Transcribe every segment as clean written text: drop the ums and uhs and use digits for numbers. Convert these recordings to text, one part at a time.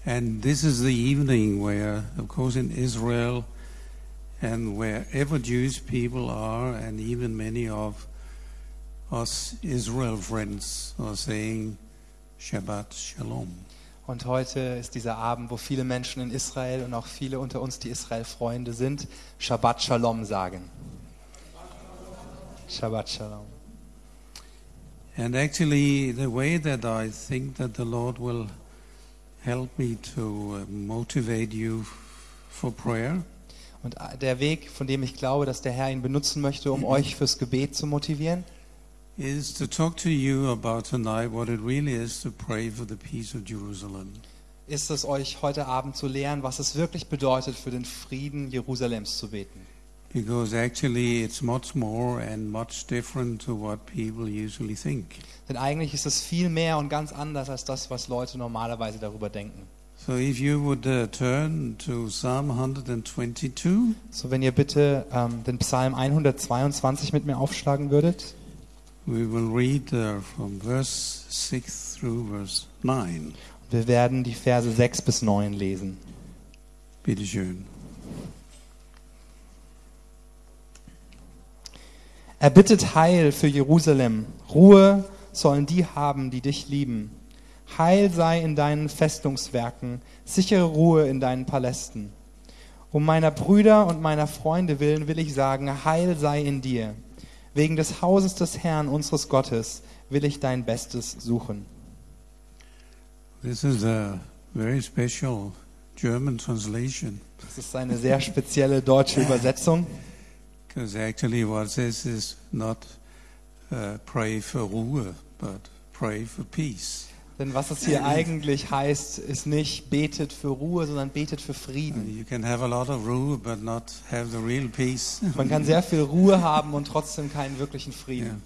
And this is the evening where, of course, in Israel and wherever Jewish people are, and even many of us Israel friends are saying Shabbat Shalom. Und heute ist dieser Abend, wo viele Menschen in Israel und auch viele unter uns, die Israel-Freunde sind, Shabbat Shalom sagen. Shabbat Shalom. And actually, the way that I think that the Lord will help me to motivate you for prayer Und der Weg, von dem ich glaube, dass der Herr ihn benutzen möchte, um euch fürs Gebet zu motivieren, is to talk to you about tonight what it really is to pray for the peace of Jerusalem. ist es euch heute Abend zu lehren, was es wirklich bedeutet, für den Frieden Jerusalems zu beten. Because actually it's much more and much different to what people usually think. Denn eigentlich ist es viel mehr und ganz anders als das, was Leute normalerweise darüber denken. So if you would turn to Psalm 122, So, wenn ihr bitte den Psalm 122 mit mir aufschlagen würdet. we will read from verse 6 through verse 9. Wir werden die Verse 6 bis 9 lesen. Bitte schön. Er bittet Heil für Jerusalem. Ruhe sollen die haben, die dich lieben. Heil sei in deinen Festungswerken, sichere Ruhe in deinen Palästen. Um meiner Brüder und meiner Freunde willen will ich sagen, Heil sei in dir. Wegen des Hauses des Herrn, unseres Gottes, will ich dein Bestes suchen. This is a very special German translation. Das ist eine sehr spezielle deutsche Übersetzung. Because actually what it says is not pray for Ruhe, but pray for peace. Denn was es hier eigentlich heißt, ist nicht betet für Ruhe, sondern betet für Frieden. You can have a lot of Ruhe, but not have the real peace. Man kann sehr viel Ruhe haben und trotzdem keinen wirklichen Frieden.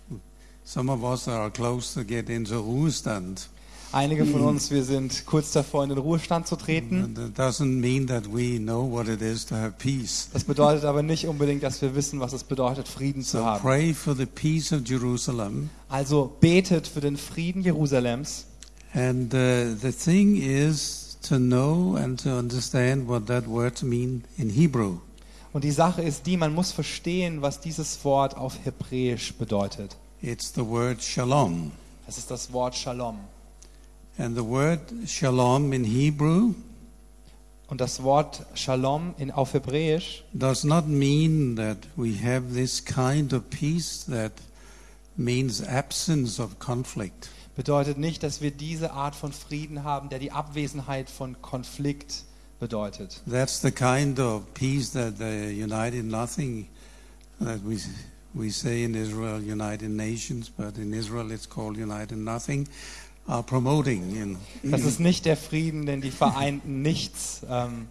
Some of us are close to get into Ruhestand. Einige von uns, wir sind kurz davor, in den Ruhestand zu treten. And that doesn't mean that we know what it is to have peace. Das bedeutet aber nicht unbedingt, dass wir wissen, was es bedeutet, Frieden zu So haben. pray for the peace of Jerusalem. Also betet für den Frieden Jerusalems. And the thing is to know and to understand what that word means in Hebrew. Und die Sache ist die, man muss verstehen, was dieses Wort auf Hebräisch bedeutet. It's the word shalom. Es ist das Wort Shalom. And the word shalom in Hebrew Und das Wort Shalom auf Hebräisch does not mean that we have this kind of peace that means absence of conflict. bedeutet nicht, dass wir diese Art von Frieden haben, der die Abwesenheit von Konflikt bedeutet. That's the kind of peace that the United Nothing, that we say in Israel, United Nations, but in Israel it's called United Nothing, are promoting. Das ist nicht der Frieden, den die Vereinten Nichts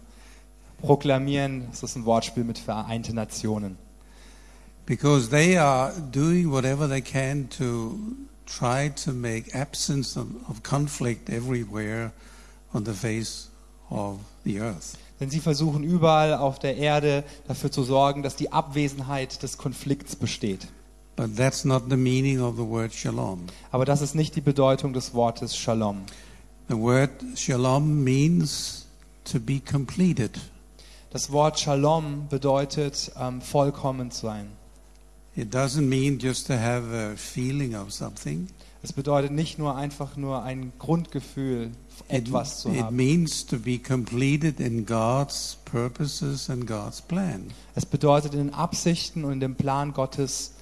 proklamieren. Das ist ein Wortspiel mit Vereinte Nationen. Because they are doing whatever they can to try to make absence of conflict everywhere on the face of the earth. Denn sie versuchen überall auf der Erde dafür zu sorgen, dass die Abwesenheit des Konflikts besteht. But that's not the meaning of the word shalom. Aber das ist nicht die Bedeutung des Wortes Shalom. The word shalom means to be completed. Das Wort Shalom bedeutet vollkommen sein. It doesn't mean just to have a feeling of something. Es bedeutet nicht nur einfach nur ein Grundgefühl, etwas zu It haben. means to be completed in God's purposes and God's plan. Es bedeutet in den Absichten und in dem Plan Gottes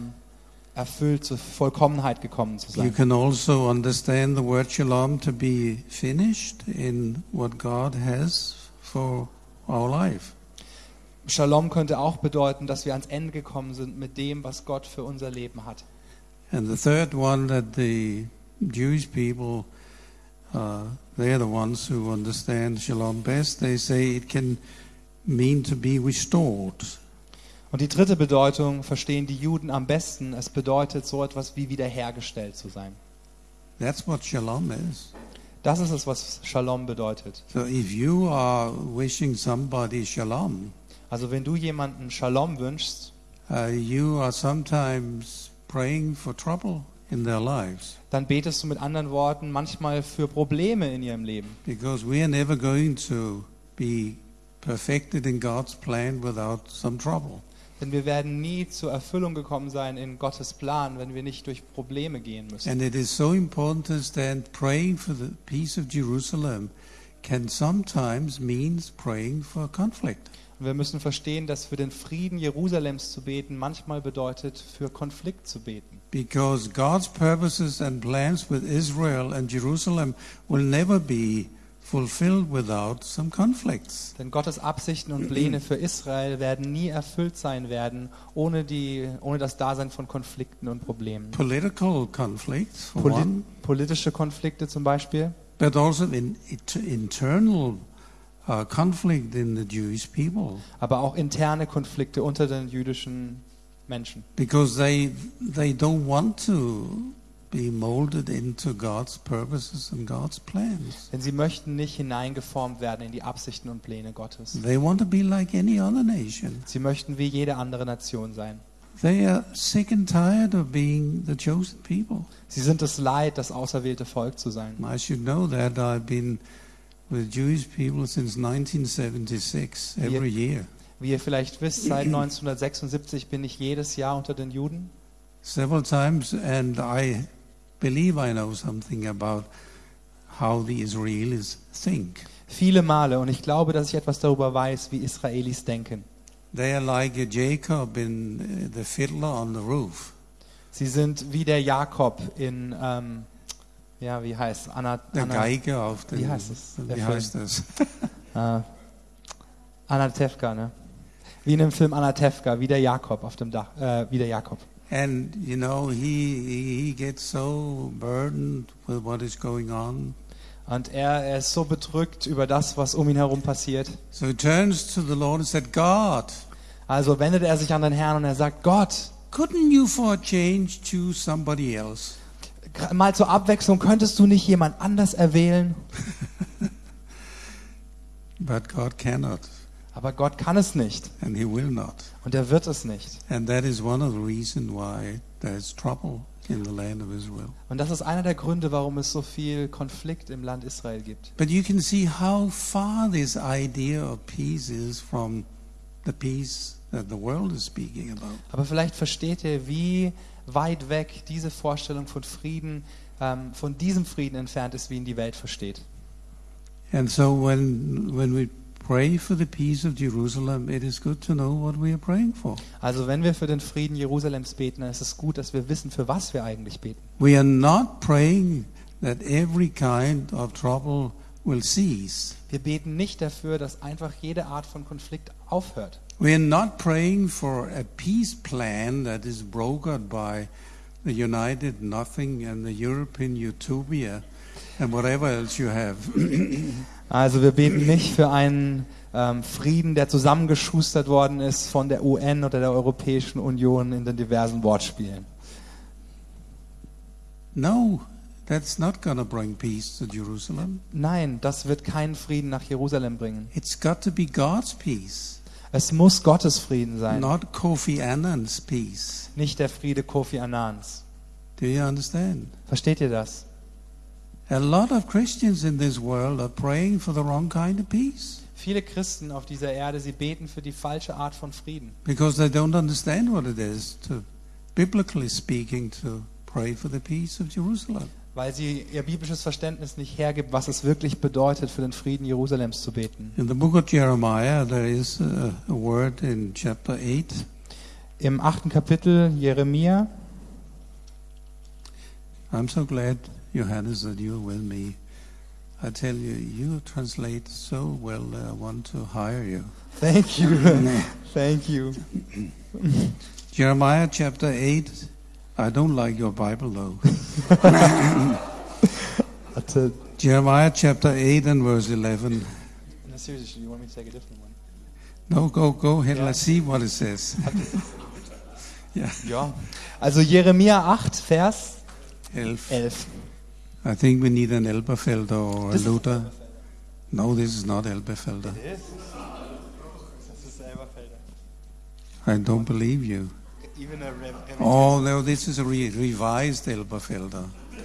erfüllt, zur Vollkommenheit gekommen zu You sein. can also understand the word shalom to be finished in what God has for our life. Shalom könnte auch bedeuten, dass wir ans Ende gekommen sind mit dem, was Gott für unser Leben hat. And the third one, that the Jewish people, they're the ones who understand shalom best. They say it can mean to be restored. Und die dritte Bedeutung verstehen die Juden am besten. Es bedeutet so etwas wie wiederhergestellt zu sein. That's what shalom is. Das ist es, was Shalom bedeutet. So if you are wishing somebody shalom, Also wenn du jemanden Shalom wünschst, you are sometimes praying for trouble in their lives. dann betest du mit anderen Worten manchmal für Probleme in ihrem Leben. Because we are never going to be perfected in God's plan without some trouble. Denn wir werden nie zur Erfüllung gekommen sein in Gottes Plan, wenn wir nicht durch Probleme gehen müssen. And it is so important to stand praying for the peace of Jerusalem can sometimes means praying for conflict. Und wir müssen verstehen, dass für den Frieden Jerusalems zu beten manchmal bedeutet, für Konflikt zu beten. Because God's purposes and plans with Israel and Jerusalem will never be fulfilled without some conflicts. Denn Gottes Absichten und Pläne für Israel werden nie erfüllt sein werden, ohne das Dasein von Konflikten und Problemen. Political conflicts, for one, Politische Konflikte zum Beispiel, but also internal conflict in the Jewish people. aber auch interne Konflikte unter den jüdischen Menschen. Because they don't want to be molded into God's purposes and God's plans. Denn sie möchten nicht hineingeformt werden in die Absichten und Pläne Gottes. They want to be like any other nation. Sie möchten wie jede andere Nation sein. They are sick and tired of being the chosen people. Sie sind es leid, das auserwählte Volk zu sein. I should know that. I've been with Jewish people since 1976, every year. Wie ihr vielleicht wisst, seit 1976 bin ich jedes Jahr unter den Juden. Several times, and I believe I know something about how the Israelis think. Viele Male. Und ich glaube, dass ich etwas darüber weiß, wie Israelis denken. They are like a Jacob in the fiddler on the roof. Sie sind wie der Jakob in, wie heißt Der Geiger auf dem. Wie heißt es? Der Wie Film? heißt das? Anatevka, ne? Wie in dem Film Anatevka, wie der Jakob auf dem Dach, wie der Jakob. And you know, he gets so burdened with what is going on. Und er ist so bedrückt über das, was um ihn herum passiert. So he turns to the Lord and said, God, Also wendet er sich an den Herrn und er sagt, Gott, couldn't you for a change choose somebody else? mal zur Abwechslung, könntest du nicht jemand anders erwählen? But God cannot, Aber Gott kann es nicht and he will not. und er wird es nicht. And that is one of the reasons why there's trouble in the land of Israel. Und das ist einer der Gründe, warum es so viel Konflikt im Land Israel gibt. But you can see how far this idea of peace is from the peace that the world is speaking about. Aber vielleicht versteht ihr, wie weit weg diese Vorstellung von Frieden, von diesem Frieden entfernt ist, wie ihn die Welt versteht. And so when we pray for the peace of Jerusalem, it is good to know what we are praying for. Also wenn wir für den Frieden Jerusalems beten, dann ist es gut, dass wir wissen, für was wir eigentlich beten. We are not praying that every kind of trouble will cease. Wir beten nicht dafür, dass einfach jede Art von Konflikt aufhört. We are not praying for a peace plan that is brokered by the United Nothing and the European Utopia and whatever else you have. Also wir beten nicht für einen Frieden, der zusammengeschustert worden ist von der UN oder der Europäischen Union in den diversen Wortspielen. No, that's not going to bring peace to Jerusalem. Nein, das wird keinen Frieden nach Jerusalem bringen. It's got to be God's peace, Es muss Gottes Frieden sein, not Kofi Annan's peace. nicht der Friede Kofi Annans. Do you understand? Versteht ihr das? A lot of Christians in this world are praying for the wrong kind of peace Viele Christen auf dieser Erde, sie beten für die falsche Art von Frieden, because they don't understand what it is to, biblically speaking, to pray for the peace of Jerusalem. weil sie ihr biblisches Verständnis nicht hergibt, was es wirklich bedeutet, für den Frieden Jerusalems zu beten. In the book of Jeremiah, there is a word in chapter 8. Im 8. Kapitel Jeremia, I'm so glad, Johannes, that you're with me. I tell you, you translate so well that I want to hire you. thank you, thank you. Jeremiah chapter 8. I don't like your Bible though. Jeremiah chapter 8 and verse 11. No, seriously, you want me to take a different one? No, go ahead. Yeah. Let's see what it says. Yeah, Ja. Also Jeremia 8, Vers 11. 11. I think we need an Elberfelder or a This is Luther. No, this is not Elberfelder. Das ist Elberfelder. I don't believe you. Oh, no, this is a revised Elberfelder.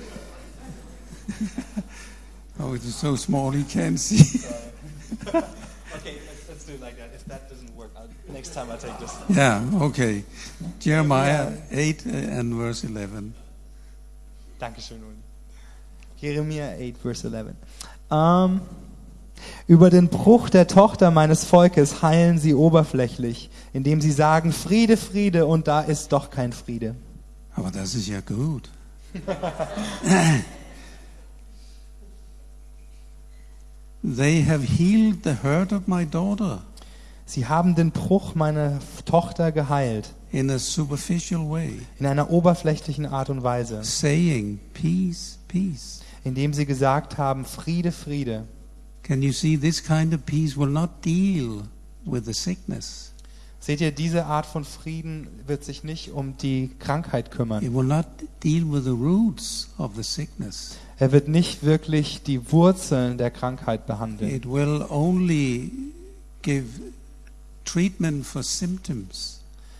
Oh, it is so small he can't see. Okay, let's do it like that. If that doesn't work, next time I'll take this. Yeah, okay. Jeremiah 8 and verse 11. Dankeschön, Uli. Jeremia 8, Verse 11. Über den Bruch der Tochter meines Volkes heilen sie oberflächlich, indem sie sagen, Friede, Friede, und da ist doch kein Friede. Aber das ist ja gut. They have healed the hurt of my daughter Sie haben den Bruch meiner Tochter geheilt, in a superficial way, in einer oberflächlichen Art und Weise, saying, peace, peace. indem sie gesagt haben, Friede, Friede. Can you see this kind of peace will not deal with the sickness? Seht ihr, diese Art von Frieden wird sich nicht um die Krankheit kümmern. It will not deal with the roots of the sickness. Er wird nicht wirklich die Wurzeln der Krankheit behandeln. It will only give treatment for symptoms.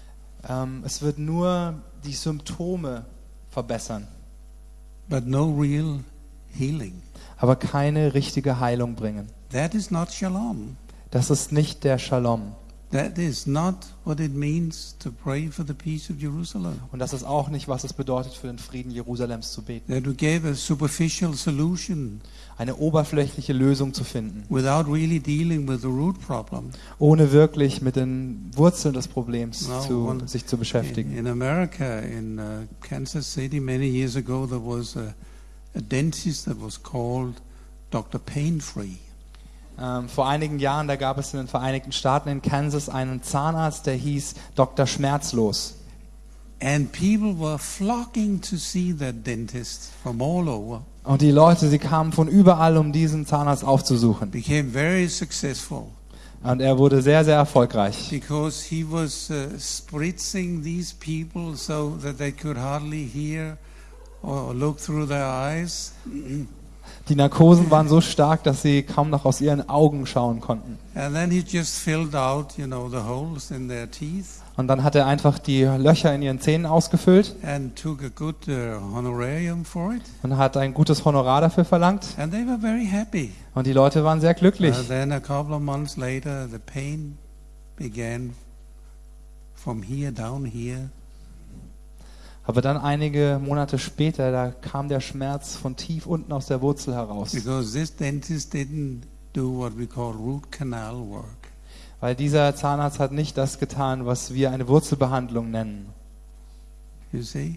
Es wird nur die Symptome verbessern, But no real healing. aber keine richtige Heilung bringen. That is not shalom. Das ist nicht der Shalom. That is not what it means to pray for the peace of Jerusalem. Und das ist auch nicht, was es bedeutet, für den Frieden Jerusalems zu beten. That we gave a superficial solution Eine oberflächliche Lösung zu finden, without really dealing with the root problem. ohne wirklich mit den Wurzeln des Problems No, sich zu beschäftigen. In America, in Kansas City, many years ago, there was a dentist that was called Dr. Painfree. Vor einigen Jahren, da gab es in den Vereinigten Staaten in Kansas einen Zahnarzt, der hieß Dr. Schmerzlos. And people were flocking to see that dentist from all over. Und die Leute, sie kamen von überall, um diesen Zahnarzt aufzusuchen. Became very successful Und er wurde sehr, sehr erfolgreich. because he was spritzing these people so that they could hardly hear or look through their eyes. Die Narkosen waren so stark, dass sie kaum noch aus ihren Augen schauen konnten. And then he just filled out, the holes in their teeth Und dann hat er einfach die Löcher in ihren Zähnen ausgefüllt and took a good honorarium for it. und hat ein gutes Honorar dafür verlangt. And they were very happy. Und die Leute waren sehr glücklich. Then a couple of months later, the pain began from here down here. Aber dann einige Monate später, da kam der Schmerz von tief unten aus der Wurzel heraus. Because this dentist didn't do what we call root canal work. Weil dieser Zahnarzt hat nicht das getan, was wir eine Wurzelbehandlung nennen. You see?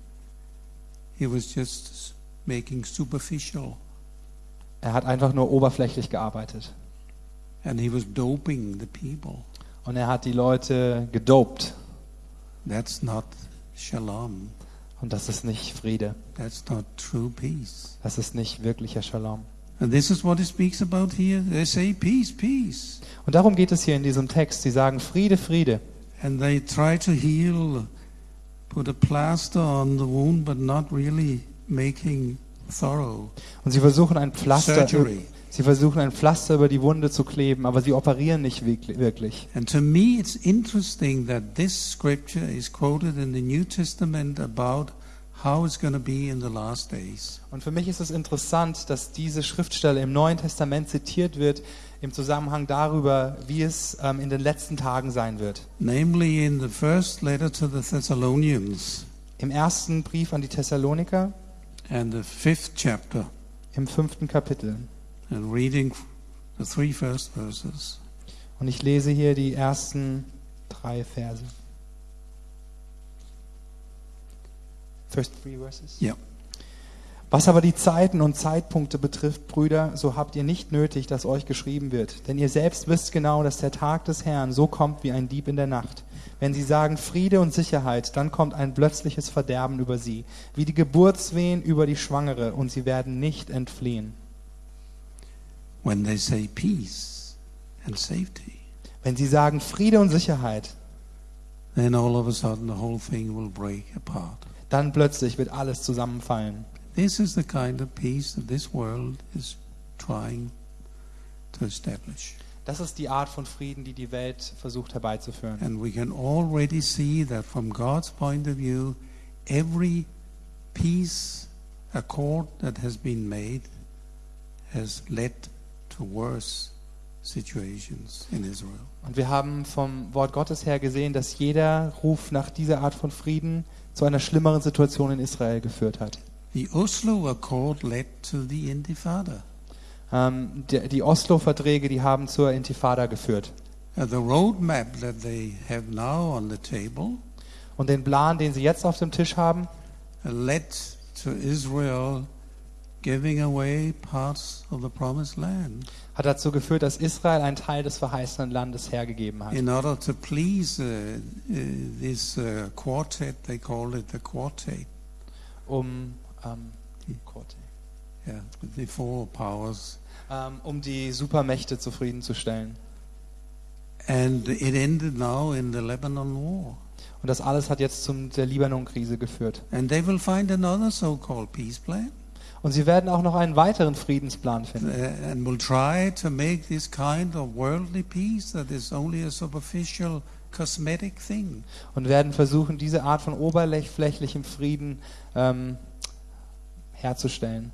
He was just making superficial. Er hat einfach nur oberflächlich gearbeitet. And he was doping the people. Und er hat die Leute gedopt. That's not shalom. Und das ist nicht Friede. That's not true peace. Das ist nicht wirklicher Shalom. And this is what he speaks about here. They say peace, peace. Und darum geht es hier in diesem Text. Sie sagen Friede, Friede. And they try to heal, put a plaster on the wound, but not really making thorough Und sie versuchen ein Pflaster, surgery. über die Wunde zu kleben, aber sie operieren nicht wirklich. And to me it's interesting that this scripture is quoted in the New Testament about how it's going to be in the last days. Und für mich ist es interessant, dass diese Schriftstelle im Neuen Testament zitiert wird im Zusammenhang darüber, wie es in den letzten Tagen sein wird. Namely in the first letter to the Thessalonians Im ersten Brief an die Thessaloniker, and the 5th chapter, im 5. Kapitel. and reading the 3 first verses. Und ich lese hier die ersten 3 Verse. First 3 verses? Yeah. Was aber die Zeiten und Zeitpunkte betrifft, Brüder, so habt ihr nicht nötig, dass euch geschrieben wird. Denn ihr selbst wisst genau, dass der Tag des Herrn so kommt wie ein Dieb in der Nacht. Wenn sie sagen Friede und Sicherheit, dann kommt ein plötzliches Verderben über sie, wie die Geburtswehen über die Schwangere, und sie werden nicht entfliehen. When they say peace and safety, Wenn sie sagen Friede und Sicherheit, then all of a sudden the whole thing will break apart. dann plötzlich wird alles zusammenfallen. This is the kind of peace that this world is trying to establish. Das ist die Art von Frieden, die die Welt versucht herbeizuführen. And we can already see that from God's point of view, every peace accord that has been made has led to worse situations in Israel. Und wir haben vom Wort Gottes her gesehen, dass jeder Ruf nach dieser Art von Frieden zu einer schlimmeren Situation in Israel geführt hat. The Oslo Accord led to the Intifada. Die Oslo-Verträge, die haben zur Intifada geführt. The roadmap that they have now on the table Und den Plan, den sie jetzt auf dem Tisch haben, led to Israel giving away parts of the promised land hat dazu geführt, dass Israel einen Teil des verheißenen Landes hergegeben hat. in order to please this quartet. They call it the quartet. Yeah, with the four powers. Um die Supermächte zufriedenzustellen. And it ended now in the Lebanon War. Und das alles hat jetzt der Libanon-Krise geführt. And they will find another so-called peace plan. Und sie werden auch noch einen weiteren Friedensplan finden. And will try to make this kind of worldly peace that is only a superficial cosmetic thing. Und werden versuchen, diese Art von oberflächlichem Frieden herzustellen.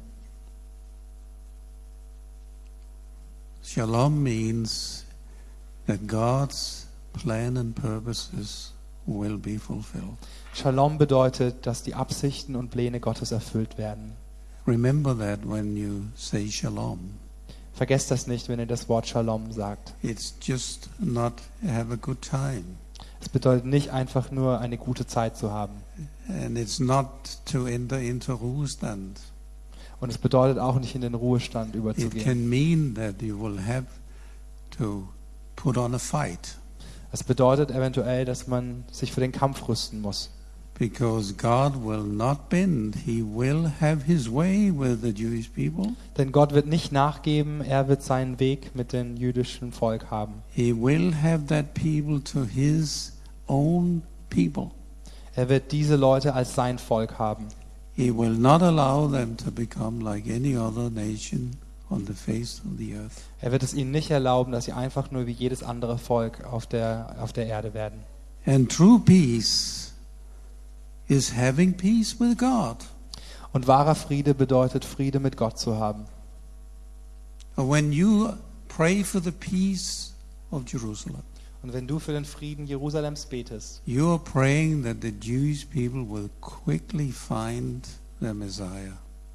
Shalom means that God's plan and purposes will be fulfilled. Shalom bedeutet, dass die Absichten und Pläne Gottes erfüllt werden. Remember that when you say shalom. Vergesst das nicht, wenn ihr das Wort Shalom sagt. It's just not have a good time. Es bedeutet nicht einfach nur eine gute Zeit zu haben. And it's not to enter into Ruhestand. Und es bedeutet auch nicht in den Ruhestand It überzugehen. can mean that you will have to put on a fight. Es bedeutet eventuell, dass man sich für den Kampf rüsten muss. Because God will not bend. He will have his way with the Jewish people. Denn Gott wird nicht nachgeben, er wird seinen Weg mit dem jüdischen Volk haben. He will have that people to his own people. Er wird diese Leute als sein Volk haben. He will not allow them to become like any other nation on the face of the earth. Er wird es ihnen nicht erlauben, dass sie einfach nur wie jedes andere Volk auf der Erde werden. And true peace is having peace with God. Und wahrer Friede bedeutet, Friede mit Gott zu haben. When you pray for the peace of Jerusalem, Und wenn du für den Frieden Jerusalems betest, you are praying that the Jewish people will quickly find their Messiah.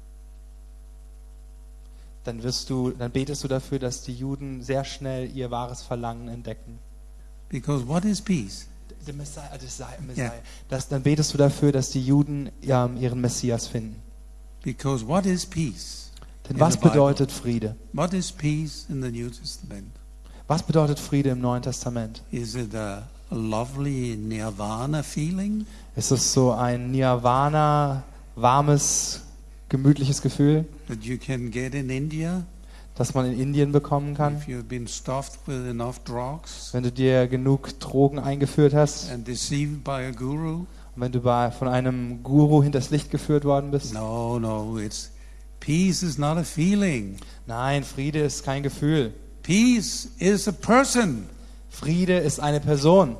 dann betest du dafür, dass die Juden sehr schnell ihr wahres Verlangen entdecken. Because what is peace? The Messiah. Yeah. Dann betest du dafür, dass die Juden ihren Messias finden. Because what is peace? Denn in was the Bible? bedeutet Friede? What is peace in the New Testament? Was bedeutet Friede im Neuen Testament? Is it a lovely nirvana feeling? Ist es so ein Nirvana, warmes, gemütliches Gefühl, That you can get in India das man in Indien bekommen kann, if you've been stuffed with enough drugs wenn du dir genug Drogen eingeführt hast and deceived by a guru? und wenn du von einem Guru hinters Licht geführt worden bist? No, peace is not a feeling. Nein, Friede ist kein Gefühl. Peace is a person. Friede ist eine Person.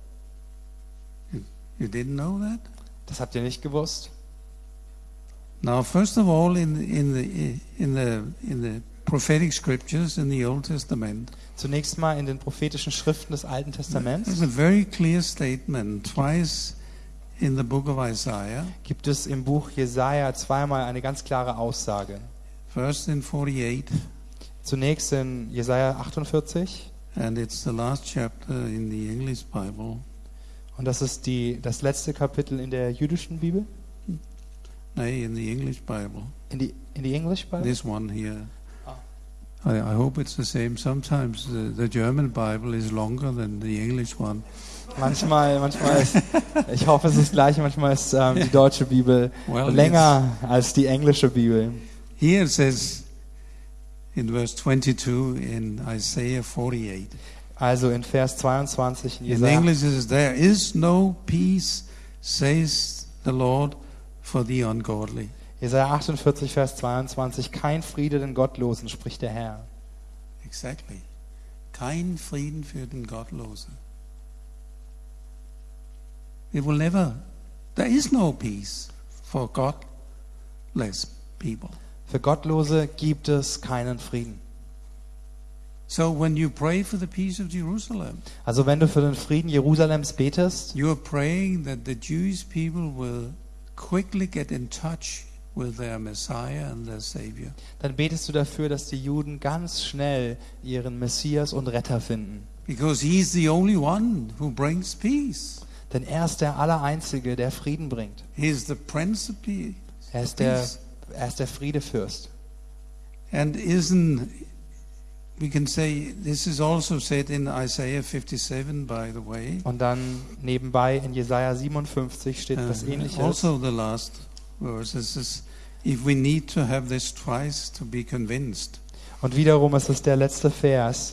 You didn't know that? Das habt ihr nicht gewusst? Now, first of all, in the prophetic scriptures in the Old Testament, Zunächst mal in den prophetischen Schriften des Alten Testaments there's a very clear statement twice in the book of Isaiah. gibt es im Buch Jesaja zweimal eine ganz klare Aussage. First in 48, Zunächst in Jesaja 48 and it's the last chapter in the English Bible. und das ist das letzte Kapitel in der jüdischen Bibel, No, in the English Bible. in die English Bible. This one here. I hope it's the same. Sometimes the German Bible is longer than the English one. Manchmal ist, ich hoffe es ist gleich, manchmal ist die deutsche Bibel Well, länger als die englische Bibel. Here it says in verse 22 in Isaiah 48. Also in Vers 22 in In Jesaja. English it says, "There is no peace, says the Lord, for the ungodly." Jesaja 48, Vers 22. Kein Friede den Gottlosen, spricht der Herr. Exactly. kein Frieden für den Gottlosen. It will never, there is no peace for godless people. Für Gottlose gibt es keinen Frieden. So when you pray for the peace of Jerusalem, Also wenn du für den Frieden Jerusalems betest, you are praying that the Jewish people will quickly get in touch with their Messiah and their Savior. dann betest du dafür, dass die Juden ganz schnell ihren Messias und Retter finden. Because he's the only one who brings peace. Denn er ist der Allereinzige, der Frieden bringt. He's the Prince of Peace. Er ist der Friedefürst. And we can say, this is also said in Isaiah 57, by the way. Und dann nebenbei in Jesaja 57 steht was Ähnliches. Also the last verse is, if we need to have this twice to be convinced. Und wiederum ist es der letzte Vers.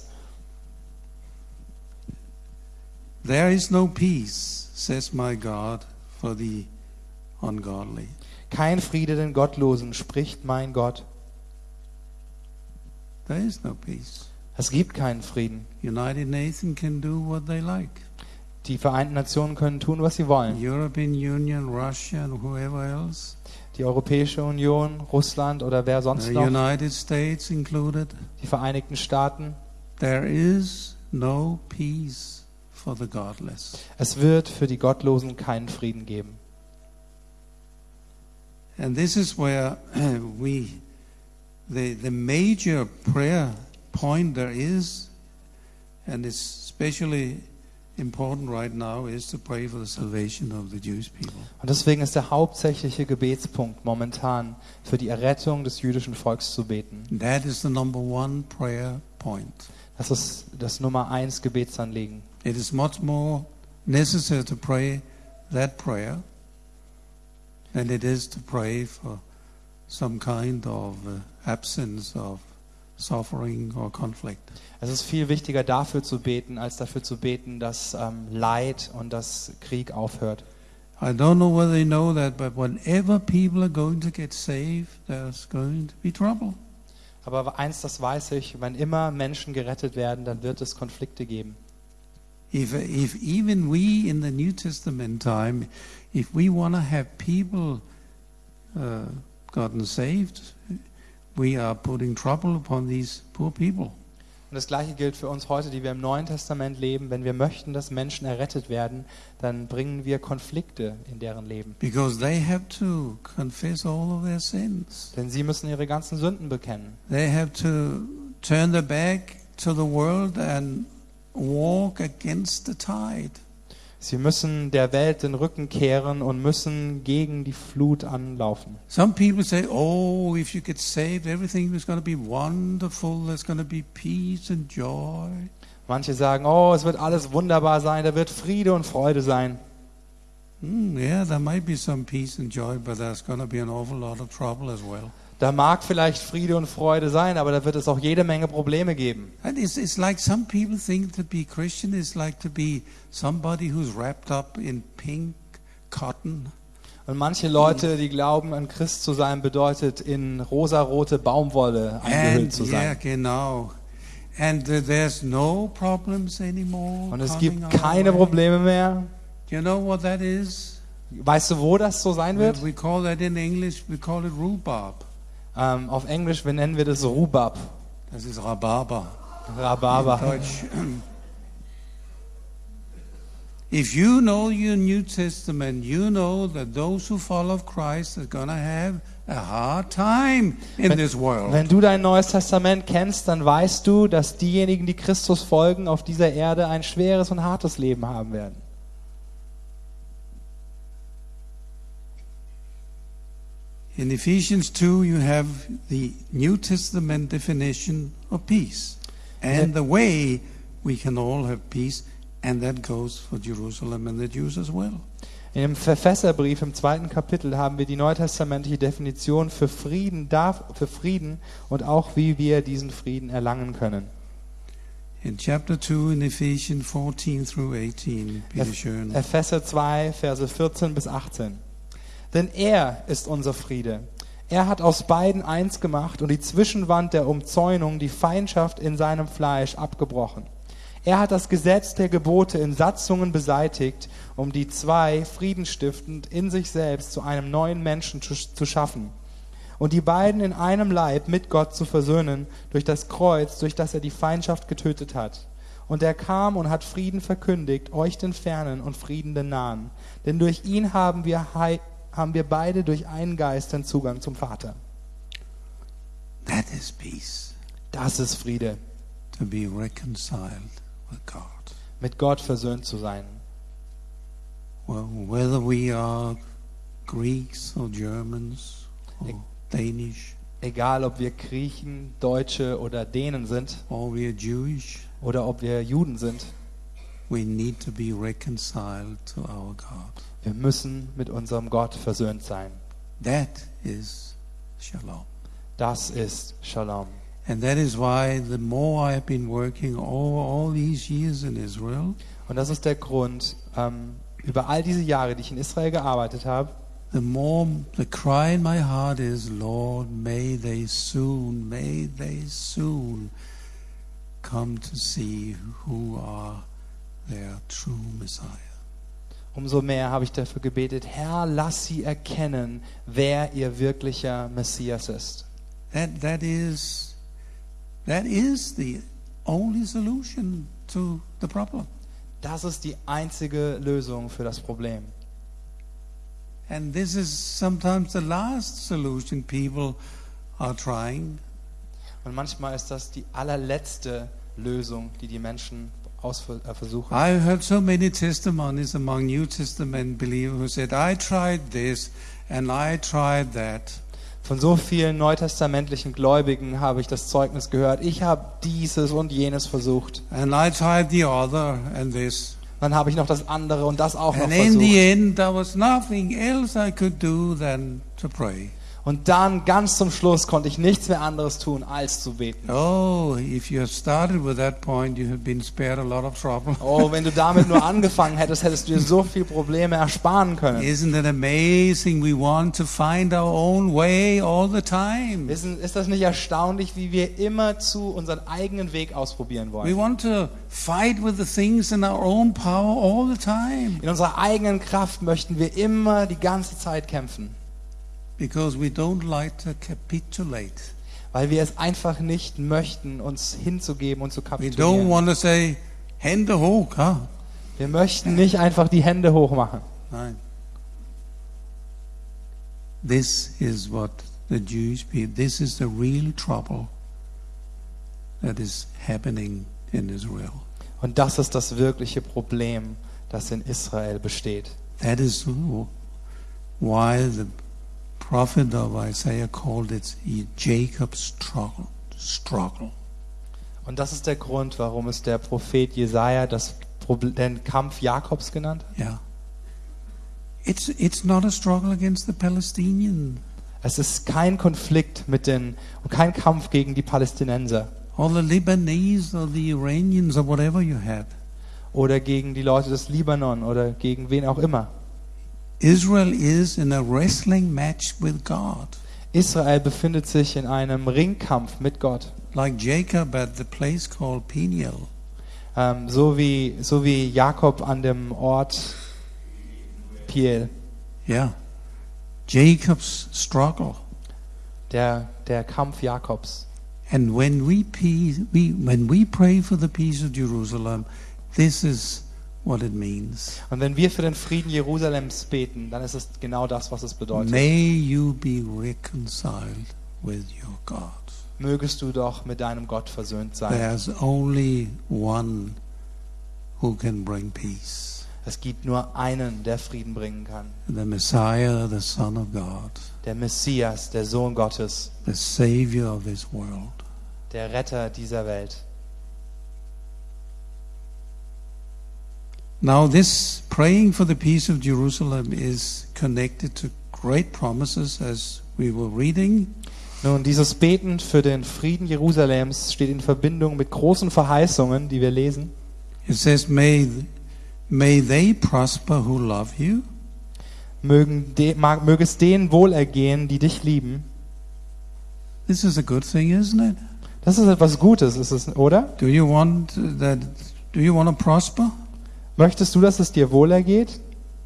There is no peace, says my God, for the ungodly. Kein Friede den Gottlosen, spricht mein Gott. There is no peace. Es gibt keinen Frieden. United Nations can do what they like. Die Vereinten Nationen können tun, was sie wollen. European Union, Russia, and whoever else. Die Europäische Union, Russland oder wer sonst The noch, United States included. die Vereinigten Staaten. There is no peace for the godless. Es wird für die Gottlosen keinen Frieden geben. And this is where the major prayer point there is, and it's especially important right now, is to pray for the salvation of the Jewish people. Und deswegen ist der hauptsächliche Gebetspunkt momentan für die Errettung des jüdischen Volks zu beten. That is the number one prayer point. Das ist das Nummer 1 Gebetsanliegen. It is much more necessary to pray that prayer than it is to pray for some kind of absence of suffering or conflict. Es ist viel wichtiger dafür zu beten, als dafür zu beten, dass Leid und dass Krieg aufhört. I don't know whether you know that, but whenever people are going to get saved, there's going to be trouble. Aber eins, das weiß ich, wenn immer Menschen gerettet werden, dann wird es Konflikte geben. If even we in the New Testament time, if we want to have people gotten saved, we are putting trouble upon these poor people. Und das Gleiche gilt für uns heute, die wir im Neuen Testament leben. Wenn wir möchten, dass Menschen errettet werden, dann bringen wir Konflikte in deren Leben. Because they have to confess all of their sins. Denn sie müssen ihre ganzen Sünden bekennen. They have to turn their back to the world and walk against the tide. Sie müssen der Welt den Rücken kehren und müssen gegen die Flut anlaufen. Some people say, oh, if you get saved, everything is going to be wonderful. There's going to be peace and joy. Manche sagen, oh, es wird alles wunderbar sein, da wird Friede und Freude sein. Yeah, there might be some peace and joy, but there's going to be an awful lot of trouble as well. Da mag vielleicht Friede und Freude sein, aber da wird es auch jede Menge Probleme geben. And it's like some people think to be Christian is like to be somebody who's wrapped up in pink cotton. Und manche Leute, die glauben, ein Christ zu sein, bedeutet in rosarote Baumwolle eingehüllt zu Yeah, sein. genau. And there's no problems anymore. Und es coming gibt our keine way. Probleme mehr. Do you know what that is? Weißt du, wo das so sein wird? We call that in English, we call it rhubarb. Auf Englisch nennen wir das Rhubarb. Das ist Rhabarber. Rhabarber. In Deutsch. If you know your New Testament, you know that those who follow Christ are going to have a hard time in this world. Wenn du dein Neues Testament kennst, dann weißt du, dass diejenigen, die Christus folgen, auf dieser Erde ein schweres und hartes Leben haben werden. In Ephesians 2, you have the New Testament definition of peace and the way we can all have peace, and that goes for Jerusalem and the Jews as well. In dem Epheserbrief im 2. Kapitel haben wir die neutestamentliche Definition für Frieden und auch wie wir diesen Frieden erlangen können. In chapter 2 in Ephesians 14 through 18, bitte schön. Epheser 2, Verse 14 bis 18. Denn er ist unser Friede. Er hat aus beiden eins gemacht und die Zwischenwand der Umzäunung, die Feindschaft in seinem Fleisch abgebrochen. Er hat das Gesetz der Gebote in Satzungen beseitigt, um die zwei friedenstiftend in sich selbst zu einem neuen Menschen zu schaffen und die beiden in einem Leib mit Gott zu versöhnen durch das Kreuz, durch das er die Feindschaft getötet hat. Und er kam und hat Frieden verkündigt, euch den Fernen und Frieden den Nahen. Denn durch ihn haben wir beide durch einen Geist den Zugang zum Vater. That is peace. Das ist Friede, To be reconciled with God. mit Gott versöhnt zu sein. Well, whether we are Greeks or Germans or Danish Egal, ob wir Griechen, Deutsche oder Dänen sind or we are Jewish, oder ob wir Juden sind, we need to be reconciled to our God. wir müssen mit unserem Gott versöhnt sein. That is shalom. Das ist Shalom. And that is why the more I have been working all these years in Israel, Und das ist der Grund, über all diese Jahre, die ich in Israel gearbeitet habe, the more the cry in my heart is, Lord, may they soon come to see who are their true Messiah. umso mehr habe ich dafür gebetet, Herr, lass sie erkennen, wer ihr wirklicher Messias ist. That is the only solution to the problem. Das ist die einzige Lösung für das Problem. And this is sometimes the last solution people are trying. Und manchmal ist das die allerletzte Lösung, die die Menschen versuchen. I heard so many testimonies among New Testament believers who said, I tried this and I tried that. Von so vielen neutestamentlichen Gläubigen habe ich das Zeugnis gehört. Ich habe dieses und jenes versucht. And I tried the other and this. Dann habe ich noch das andere und das auch noch And in the versucht. end, there was nothing else I could do than to pray. Und dann, ganz zum Schluss, konnte ich nichts mehr anderes tun, als zu beten. Oh, if you have started with that point, you have been spared a lot of trouble. Oh, wenn du damit nur angefangen hättest, hättest du dir so viele Probleme ersparen können. Isn't it amazing? We want to find our own way all the time. Ist das nicht erstaunlich, wie wir immerzu unseren eigenen Weg ausprobieren We wollen? want to fight with the things in our own power all the time. In unserer eigenen Kraft möchten wir immer die ganze Zeit kämpfen, Because we don't like to capitulate. weil wir es einfach nicht möchten, uns hinzugeben und zu We don't kapitulieren. want to say, Hände hoch, huh? Wir möchten nicht einfach die Hände hoch machen. Nein. This is what the Jewish people, this is the real trouble that is happening in Israel. Und das ist das wirkliche Problem, das in Israel besteht. That is why the prophet of Isaiah called it Jacob's struggle. Und das ist der Grund, warum es der Prophet Jesaja den Kampf Jakobs genannt hat. Yeah. It's not a struggle against the Palestinians Es ist kein Konflikt und kein Kampf gegen die Palästinenser or the Lebanese or the Iranians or whatever you have. oder gegen die Leute des Libanon oder gegen wen auch immer. Israel is in a wrestling match with God. Israel befindet sich in einem Ringkampf mit Gott. Like Jacob at the place called Peniel. So wie Jakob an dem Ort Piel. Yeah. Jacob's struggle. Der Kampf Jakobs. And when we pray for the peace of Jerusalem, this is what it means. Und wenn wir für den Frieden Jerusalems beten, dann ist es genau das, was es bedeutet. May you be reconciled with your God. Mögest du doch mit deinem Gott versöhnt sein. There's only one who can bring peace. Es gibt nur einen, der Frieden bringen kann. The Messiah, the Son of God, Der Messias, der Sohn Gottes, the Savior of this world. der Retter dieser Welt. Now this praying for the peace of Jerusalem is connected to great promises as we were reading. Nun, dieses Beten für den Frieden Jerusalems steht in Verbindung mit großen Verheißungen, die wir lesen. It says, may they prosper who love you. Möge es denen wohlergehen, die dich lieben. This is a good thing, isn't it? Das ist etwas Gutes, ist es, oder? Do you want that Do you want to prosper? Möchtest du, dass es dir wohlergeht?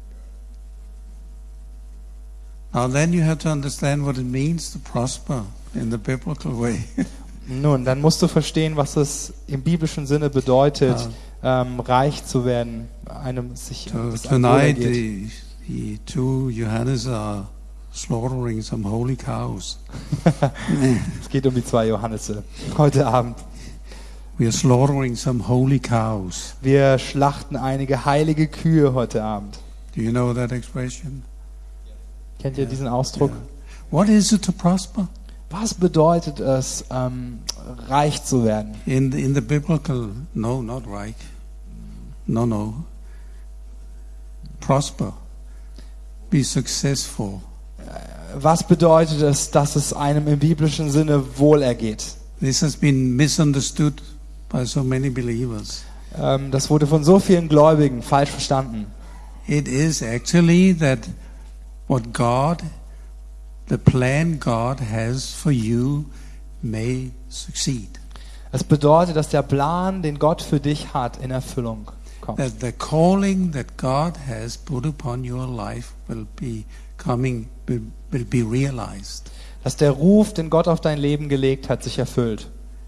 Now then you have to understand what it means to prosper in the biblical way. Nun, dann musst du verstehen, was es im biblischen Sinne bedeutet, reich zu werden, einem sich das Tonight wohlergeht. the two Johannes are slaughtering some holy cows. Es geht um die 2 Johannese heute Abend. We are slaughtering some holy cows. Wir schlachten einige heilige Kühe heute Abend. Do you know that expression? Kennt ihr diesen Ausdruck? What is it to prosper? Was bedeutet es, reich zu werden? In the biblical, no, not reich. No. Prosper. Be successful. Was bedeutet es, dass es einem im biblischen Sinne wohlergeht? This has been misunderstood by so many believers. Das wurde von so vielen Gläubigen falsch verstanden. It is actually that what God, the plan God has for you may succeed. Es bedeutet, dass der Plan, den Gott für dich hat, in Erfüllung kommt. That the calling that God has put upon your life will be realized. Dass der Ruf, den Gott auf dein Leben gelegt hat, sich erfüllt.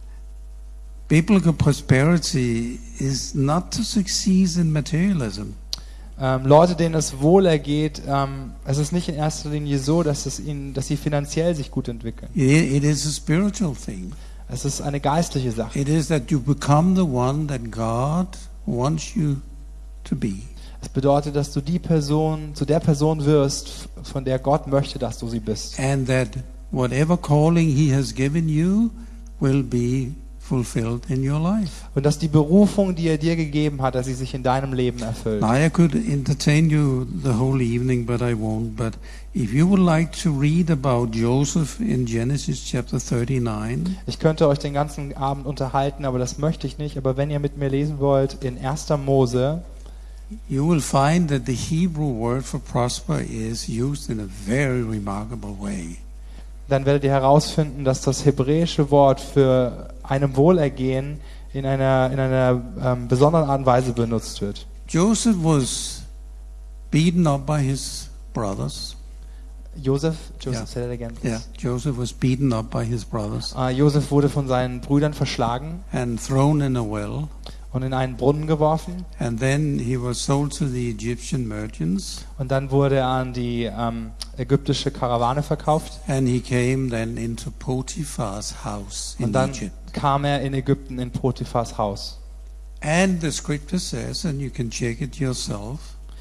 Biblical prosperity is not to succeed in materialism. Leute, denen es wohlergeht, es ist nicht in erster Linie so, dass sie finanziell sich gut entwickeln. It is a spiritual thing. Es ist eine geistliche Sache. It is that you become the one that God wants you to be. Es bedeutet, dass du zu der Person wirst, von der Gott möchte, dass du sie bist. And that whatever calling He has given you will be fulfilled in your life. Und dass die Berufung, die er dir gegeben hat, dass sie sich in deinem Leben erfüllt. Now I could entertain you the whole evening, but I won't. But if you would like to read about Joseph in Genesis chapter 39, Ich könnte euch den ganzen Abend unterhalten, aber das möchte ich nicht. Aber wenn ihr mit mir lesen wollt, in 1. Mose, you will find that the Hebrew word for prosper is used in a very remarkable way. dann werdet ihr herausfinden, dass das hebräische Wort für einem Wohlergehen in einer besonderen Art und Weise benutzt wird. Joseph was beaten up by his brothers. Joseph, Yeah. say that again, Yeah, please. Joseph was beaten up by his brothers Joseph wurde von seinen Brüdern verschlagen and thrown in a well. und in einen Brunnen geworfen. And then he was sold to the Egyptian merchants, Und dann wurde er an die ägyptische Karawane verkauft. and he came then into Potiphar's house in Und dann Egypt. kam er in Ägypten in Potiphars Haus. And the scripture says, and you can check it yourself,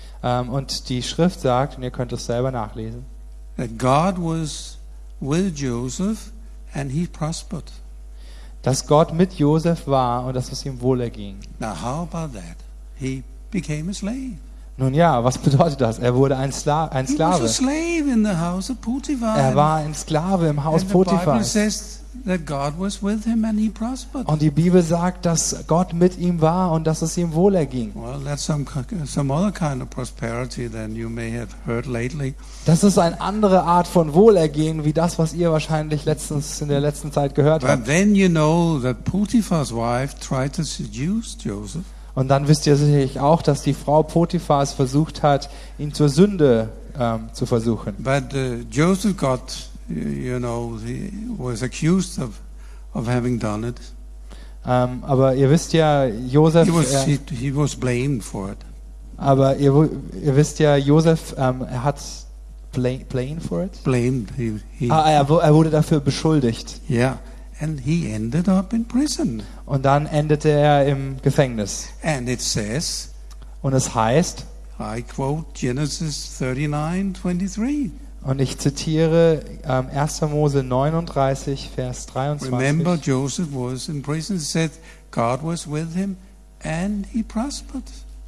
Und die Schrift sagt, und ihr könnt es selber nachlesen, that God was with Joseph and he prospered. dass Gott mit Josef war und dass es ihm wohlerging. Now, how about that? He became a slave. Nun ja, was bedeutet das? Er wurde ein He was a Sklave. slave in the house of Potiphar. Er war ein Sklave im Haus and the Bible Potiphars. says that God was with him and he prospered. Und die Bibel sagt, dass Gott mit ihm war und dass es ihm wohlerging. Well, that's some other kind of prosperity than you may have heard lately. Das ist eine andere Art von Wohlergehen, wie das, was ihr wahrscheinlich in der letzten Zeit gehört But habt. then you know that Potiphar's wife tried to seduce Joseph. Und dann wisst ihr sicherlich auch, dass die Frau Potiphars versucht hat, ihn zur Sünde zu versuchen. But Joseph got, he was accused of having done it. Aber ihr wisst ja, Josef, He was blamed for it. aber ihr wisst ja, Josef, er hat blamed for it. Blamed. Er wurde dafür beschuldigt. Yeah. And he ended up in prison. Und dann endete er im Gefängnis. And it says, Und es heißt, I quote Genesis 39:23. und ich zitiere 1. Mose 39, Vers 23. Remember, Joseph was in prison. It said God was with him and he prospered.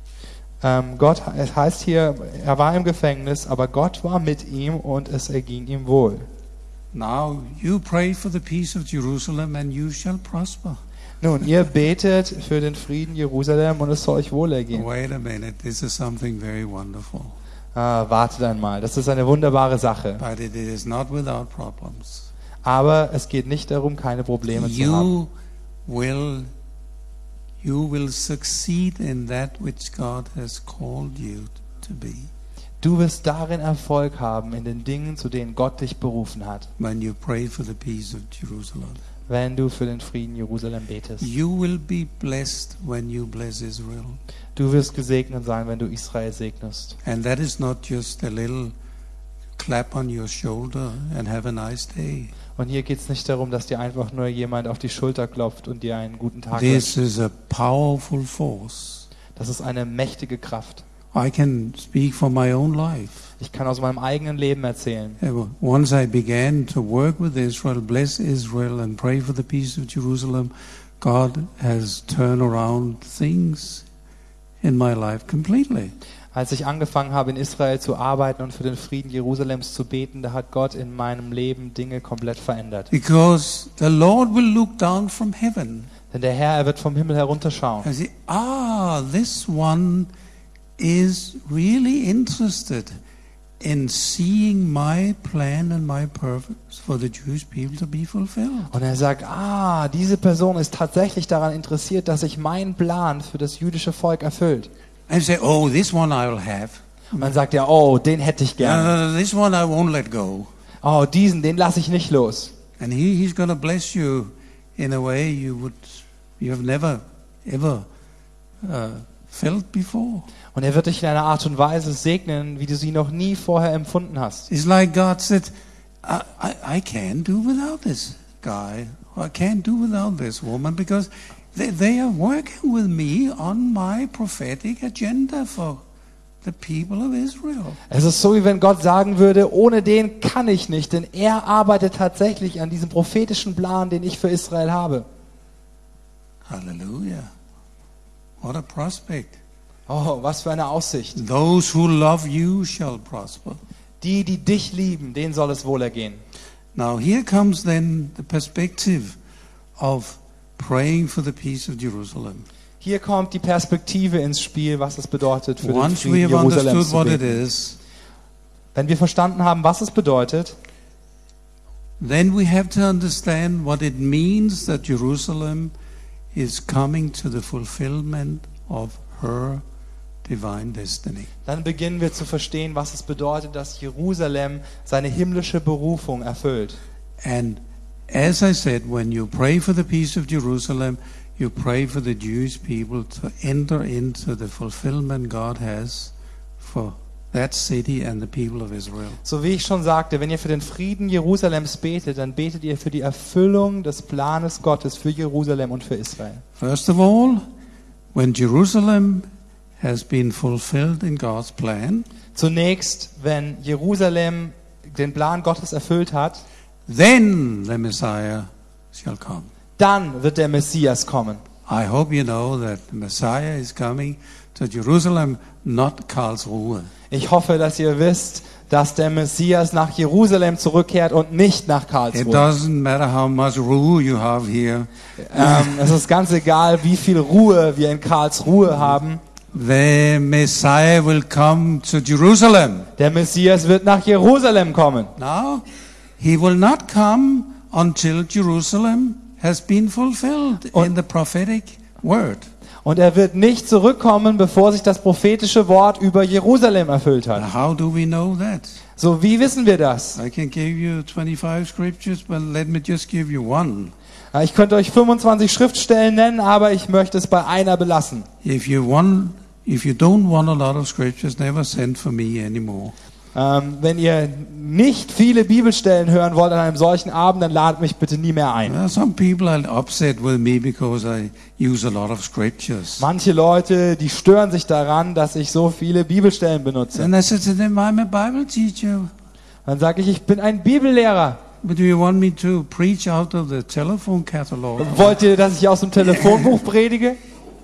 Es heißt hier, er war im Gefängnis, aber Gott war mit ihm und es erging ihm wohl. Now you pray for the peace of Jerusalem and you shall prosper. Nun, ihr betet für den Frieden Jerusalem und es soll euch wohlergehen. Wait a minute, this is something very wonderful. Wartet einmal, das ist eine wunderbare Sache. But it is not without problems. Aber es geht nicht darum, keine Probleme zu haben. you will succeed in that which God has called you to be. Du wirst darin Erfolg haben, in den Dingen, zu denen Gott dich berufen hat, When you pray for the peace of Jerusalem. wenn du für den Frieden Jerusalem betest. You will be blessed when you bless Israel. Du wirst gesegnet sein, wenn du Israel segnest. And that is not just a little clap on your shoulder and have a nice day. Und hier geht es nicht darum, dass dir einfach nur jemand auf die Schulter klopft und dir einen guten Tag This wünscht. is a powerful force. Das ist eine mächtige Kraft. I can speak for my own life. Ich kann aus meinem eigenen Leben erzählen. Once I began to work with Israel, bless Israel and pray for the peace of Jerusalem, God has turned around things in my life completely. Als ich angefangen habe, in Israel zu arbeiten und für den Frieden Jerusalems zu beten, da hat Gott in meinem Leben Dinge komplett verändert. Because the Lord will look down from heaven Denn der Herr, er wird vom Himmel herunterschauen. and say, this one is really interested in seeing my plan and my purpose for the Jewish people to be fulfilled. Und er sagt, diese Person ist tatsächlich daran interessiert, dass sich mein Plan für das jüdische Volk erfüllt. And say, this one I will have. Und dann sagt er, den hätte ich gerne. This one I won't let go. Den lasse ich nicht los. And he's going to bless you in a way you have never ever felt before. Und er wird dich in einer Art und Weise segnen, wie du sie noch nie vorher empfunden hast. It's like God said, I can't do without this guy. I can't do without this woman because they are working with me on my prophetic agenda for the people of Israel. Es ist so, wie wenn Gott sagen würde, ohne den kann ich nicht, denn er arbeitet tatsächlich an diesem prophetischen Plan, den ich für Israel habe. Hallelujah. What a prospect. Was für eine Aussicht. Those who love you shall prosper. Die dich lieben, denen soll es wohlergehen. Now here comes then the perspective of praying for the peace of Jerusalem. Hier kommt die Perspektive ins Spiel, was es bedeutet, für den Once we Frieden have Jerusalems understood zu what it beten. is, Wenn wir verstanden haben, was es bedeutet, then we have to understand what it means that Jerusalem is coming to the fulfillment of her divine destiny. dann beginnen wir zu verstehen, was es bedeutet, dass Jerusalem seine himmlische Berufung erfüllt. And as I said, when you pray for the peace of Jerusalem, you pray for the Jewish people to enter into the fulfillment God has for that city and the people of Israel. So wie ich schon sagte, wenn ihr für den Frieden Jerusalems betet, dann betet ihr für die Erfüllung des Planes Gottes für Jerusalem und für Israel. First of all, when Jerusalem has been fulfilled in God's plan, Zunächst, wenn Jerusalem den Plan Gottes erfüllt hat, then the Messiah shall come. dann wird der Messias kommen. I hope you know that the Messiah is coming to Jerusalem, not Karlsruhe. Ich hoffe, dass ihr wisst, dass der Messias nach Jerusalem zurückkehrt und nicht nach It Karlsruhe. doesn't matter how much Ruhe you have here. Es ist ganz egal, wie viel Ruhe wir in Karlsruhe haben. The Messiah will come to Jerusalem. Der Messias wird nach Jerusalem kommen. Now, he will not come until Jerusalem has been fulfilled in the prophetic word. Und er wird nicht zurückkommen, bevor sich das prophetische Wort über Jerusalem erfüllt hat. Now, how do we know that? So, wie wissen wir das? I can give you 25 scriptures, but let me just give you one. Ich könnte euch 25 Schriftstellen nennen, aber ich möchte es bei einer belassen. If you don't want a lot of scriptures, never send for me anymore. Wenn ihr nicht viele Bibelstellen hören wollt an einem solchen Abend, dann ladet mich bitte nie mehr ein. Some people are upset with me because I use a lot of scriptures. Manche Leute, die stören sich daran, dass ich so viele Bibelstellen benutze. And I said to them, I'm a Bible teacher. Dann sage ich bin ein Bibellehrer. But do you want me to preach out of the telephone catalog? Wollt ihr, dass ich aus dem Telefonbuch predige?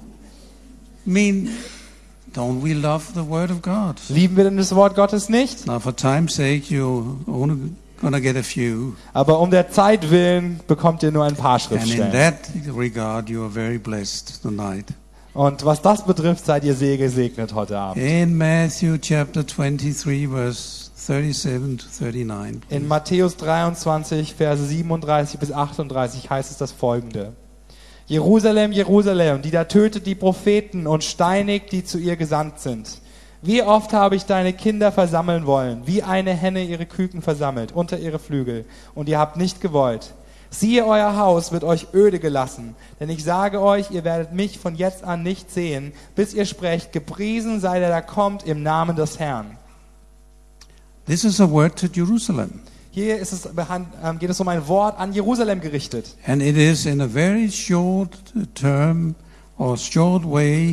I mean, don't we love the Word of God? Lieben wir denn das Wort Gottes nicht? Now, for time's sake, you're only going to get a few. Aber um der Zeit willen bekommt ihr nur ein paar And in Schriftstellen. that regard, you are very blessed tonight. Und was das betrifft, seid ihr sehr gesegnet heute Abend. In Matthew chapter 23, verse 37 to 39. In Matthäus 23, Verse 37 bis 38 heißt es das folgende. Jerusalem, Jerusalem, die da tötet die Propheten und steinigt, die zu ihr gesandt sind. Wie oft habe ich deine Kinder versammeln wollen, wie eine Henne ihre Küken versammelt unter ihre Flügel, und ihr habt nicht gewollt. Siehe, euer Haus wird euch öde gelassen, denn ich sage euch, ihr werdet mich von jetzt an nicht sehen, bis ihr sprecht, gepriesen sei der da kommt im Namen des Herrn. This is a word to Jerusalem. Hier ist es, geht es um ein Wort an Jerusalem gerichtet. And it is in a very short term or short way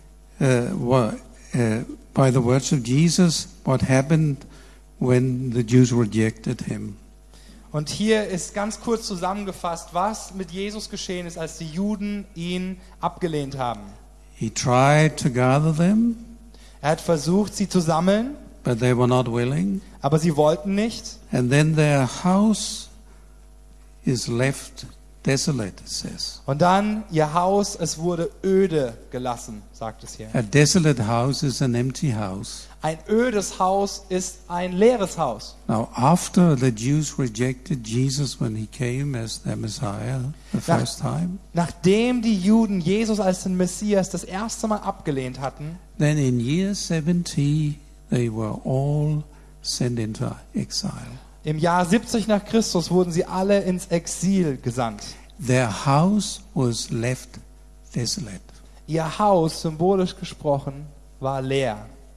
by the words of Jesus what happened when the Jews rejected him. Und hier ist ganz kurz zusammengefasst, was mit Jesus geschehen ist, als die Juden ihn abgelehnt haben. He tried to gather them, Er hat versucht, sie zu sammeln, but they were not willing. aber sie wollten nicht. And then their house is left desolate, it says. Und dann ihr Haus, es wurde öde gelassen, sagt es hier. A desolate house is an empty house. Ein ödes Haus ist ein leeres Haus. Now, after the Jews rejected Jesus when he came as their Messiah the first time, Nachdem die Juden Jesus als den Messias das erste Mal abgelehnt hatten, then in year 70 they were all sent into exile. im Jahr 70 nach Christus wurden sie alle ins Exil gesandt. Their house was left desolate. Ihr Haus, symbolisch gesprochen, war leer.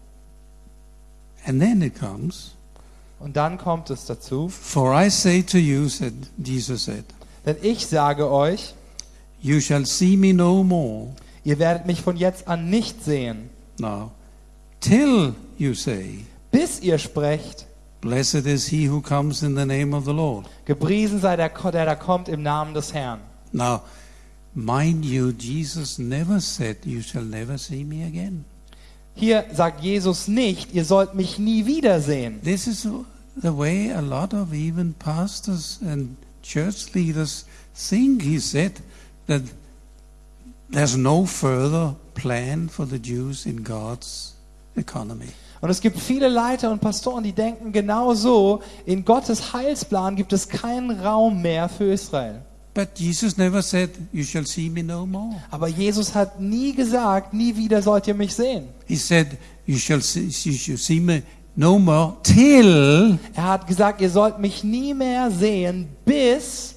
And then it comes, Und dann kommt es dazu, for I say to you, Jesus said, denn ich sage euch, you shall see me no more. ihr werdet mich von jetzt an nicht sehen, Now, till you say, bis ihr sprecht, blessed is he who comes in the name of the Lord. gepriesen sei der da kommt im Namen des Herrn. Now, mind you, Jesus never said, you shall never see me again. Hier sagt Jesus nicht, ihr sollt mich nie wiedersehen. This is the way a lot of even pastors and church leaders think. He said that there's no further plan for the Jews in God's economy. Und es gibt viele Leiter und Pastoren, die denken genau so, in Gottes Heilsplan gibt es keinen Raum mehr für Israel. But Jesus never said, you shall see me no more. Aber Jesus hat nie gesagt, nie wieder sollt ihr mich sehen. He said, you shall see me no more till Er hat gesagt, ihr sollt mich nie mehr sehen, bis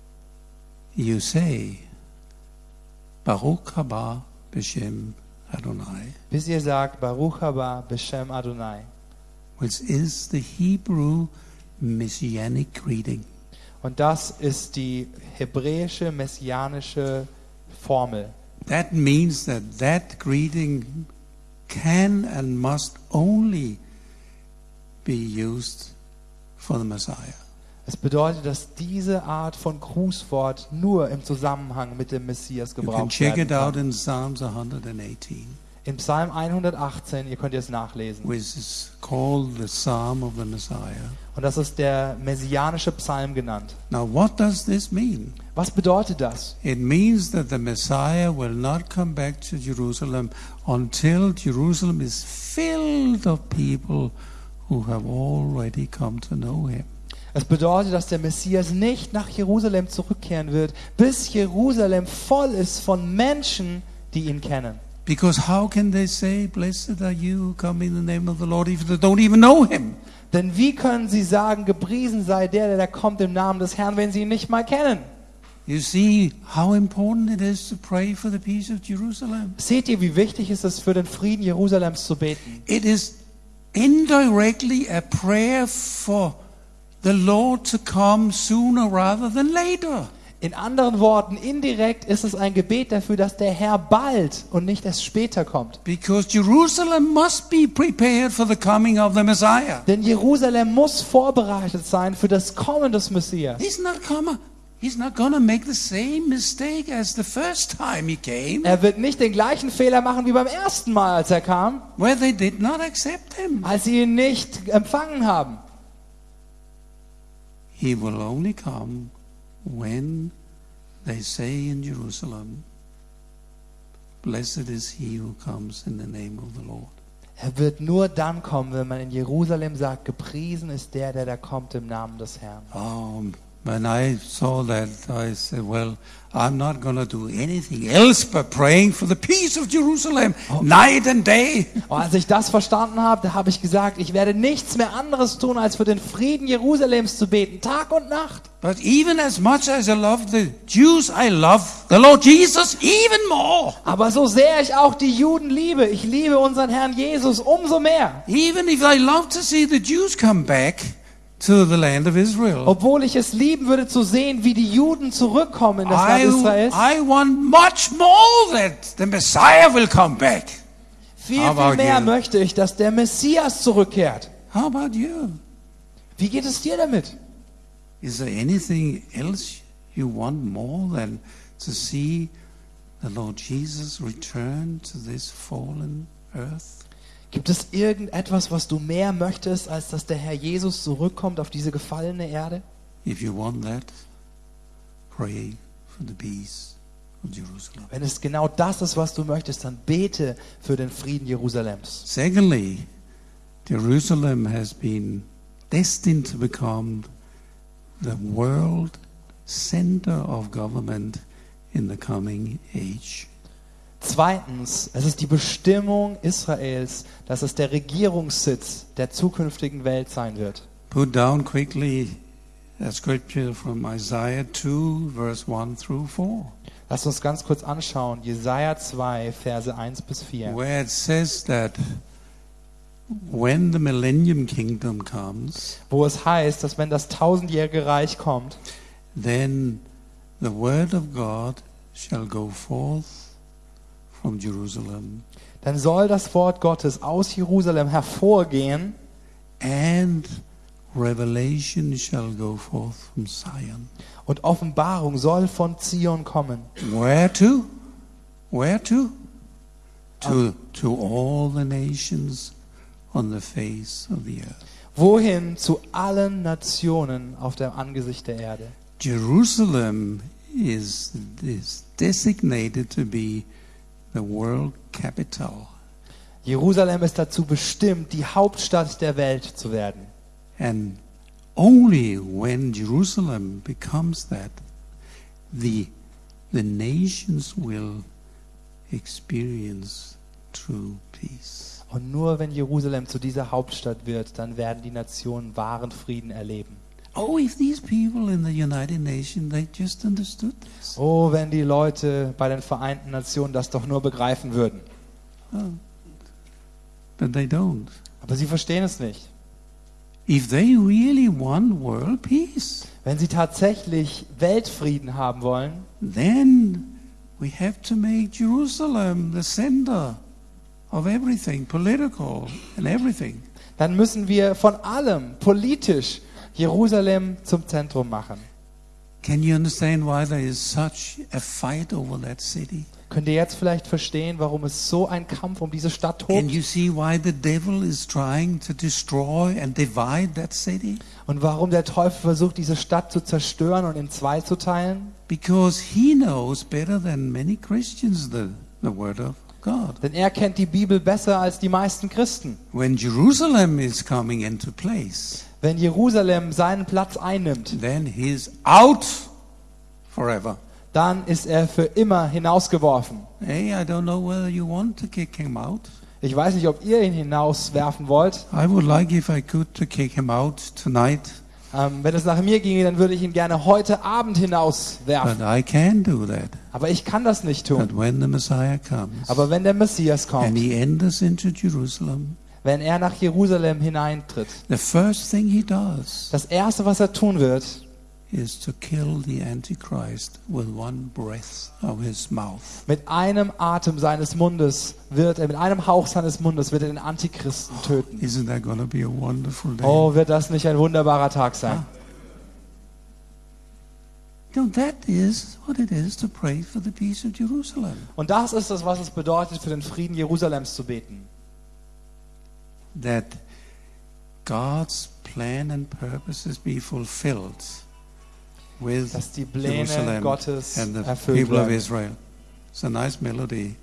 you say, Baruch haba b'shem Adonai, ihr sagt, Baruch haba b'shem Adonai. which is the Hebrew messianic greeting. Und das ist die hebräische messianische Formel. That means that greeting can and must only be used for the Messiah. Es bedeutet, dass diese Art von Grußwort nur im Zusammenhang mit dem Messias You can gebraucht check werden it out kann. in Psalms 118, In Psalm 118, ihr könnt es nachlesen. which is called the Psalm of the Messiah. Und das ist der messianische Psalm genannt. Now, what does this mean? Was bedeutet das? It means that the Messiah will not come back to Jerusalem until Jerusalem is filled of people who have already come to know him. Es bedeutet, dass der Messias nicht nach Jerusalem zurückkehren wird, bis Jerusalem voll ist von Menschen, die ihn kennen. Because how can they say, blessed are you who come in the name of the Lord, if they don't even know him? Denn wie können sie sagen, gepriesen sei der da kommt im Namen des Herrn, wenn sie ihn nicht mal kennen? You see how important it is to pray for the peace of Jerusalem. Seht ihr, wie wichtig es ist, für den Frieden Jerusalems zu beten? It is indirectly a prayer for the Lord to come sooner rather than later. In anderen Worten, indirekt ist es ein Gebet dafür, dass der Herr bald und nicht erst später kommt. Because Jerusalem must be prepared for the coming of the Messiah. Denn Jerusalem muss vorbereitet sein für das Kommen des Messias. He's not gonna make the same mistake as the first time he came, Er wird nicht den gleichen Fehler machen wie beim ersten Mal, als er kam, where they did not accept him. als sie ihn nicht empfangen haben. He will only come when they say in Jerusalem, blessed is he who comes in the name of the Lord. Er wird nur dann kommen, wenn man in Jerusalem sagt, gepriesen ist der da kommt im Namen des Herrn. When I saw that, I said, well, I'm not going to do anything else but praying for the peace of Jerusalem night and day. Und als ich das verstanden habe, da habe ich gesagt, ich werde nichts mehr anderes tun, als für den Frieden Jerusalems zu beten, Tag und Nacht. But even as much as I love the Jews, I love the Lord Jesus even more. Aber so sehr ich auch die Juden liebe, ich liebe unseren Herrn Jesus umso mehr. Even if I love to see the Jews come back to the land of Israel. Obwohl ich es lieben würde zu sehen, wie die Juden zurückkommen in das Land Israels. I want much more that the Messiah will come back. Viel How about mehr you? möchte ich, dass der Messias zurückkehrt. How about you? Wie geht es dir damit? Is there anything else you want more than to see the Lord Jesus return to this fallen earth? Gibt es irgendetwas, was du mehr möchtest, als dass der Herr Jesus zurückkommt auf diese gefallene Erde? If you want that, pray for the peace of Jerusalem. Wenn es genau das ist, was du möchtest, dann bete für den Frieden Jerusalems. Secondly, Jerusalem has been destined to become the world center of government in the coming age. Zweitens, es ist die Bestimmung Israels, dass es der Regierungssitz der zukünftigen Welt sein wird. Put down quickly a scripture from Isaiah 2, verse 1 through 4, Lass uns ganz kurz anschauen, Jesaja 2, Verse 1 bis 4. where it says that when the millennium kingdom comes, Wo es heißt, dass wenn das tausendjährige Reich kommt, then the word of God shall go forth from Jerusalem, dann soll das Wort Gottes aus Jerusalem hervorgehen and revelation shall go forth from Zion. und Offenbarung soll von Zion kommen. Where to? Where to? To all the nations on the face of the earth. Wohin? Zu allen Nationen auf dem Angesicht der Erde. Jerusalem is designated to be the world capital. Jerusalem ist dazu bestimmt, die Hauptstadt der Welt zu werden. And only when Jerusalem becomes that, the nations will experience true peace. Und nur wenn Jerusalem zu dieser Hauptstadt wird, dann werden die Nationen wahren Frieden erleben. Oh, if these people in the United Nations, they just understood this. Oh, wenn die Leute bei den Vereinten Nationen das doch nur begreifen würden. But they don't. Aber sie verstehen es nicht. If they really want world peace, Wenn sie tatsächlich Weltfrieden haben wollen, then we have to make Jerusalem the center of everything, political and everything. dann müssen wir von allem politisch Jerusalem zum Zentrum machen. Can you understand why there is such a fight over that city? Könnt ihr jetzt vielleicht verstehen, warum es so ein Kampf um diese Stadt Can tobt? you see why the devil is trying to destroy and divide that city? Und warum der Teufel versucht, diese Stadt zu zerstören und in zwei zu teilen? Because he knows better than many Christians the word of God. Denn er kennt die Bibel besser als die meisten Christen. When Jerusalem is coming into place, Wenn Jerusalem seinen Platz einnimmt, then he's out forever. dann ist er für immer hinausgeworfen. Hey, I don't know whether you want to kick him out. Ich weiß nicht, ob ihr ihn hinauswerfen wollt. I would like if I could to kick him out tonight, Wenn es nach mir ginge, dann würde ich ihn gerne heute Abend but hinauswerfen. I can do that. Aber ich kann das nicht tun. But when the Messiah comes Aber wenn der Messias and kommt, he enters into Jerusalem, wenn er nach Jerusalem hineintritt, the first thing he does das Erste, was er tun wird, is to kill the Antichrist with one breath of his mouth. mit einem Atem seines Mundes wird er, mit einem Hauch seines Mundes wird er den Antichristen töten. Isn't that going to be a wonderful day? Oh, wird das nicht ein wunderbarer Tag sein? You know, that is what it is to pray for the peace of Jerusalem. Und das ist es, was es bedeutet, für den Frieden Jerusalems zu beten. That God's plan and purposes be fulfilled with Dass die Pläne Jerusalem Gottes and the erfüllt people of werden. Israel. It's a nice melody.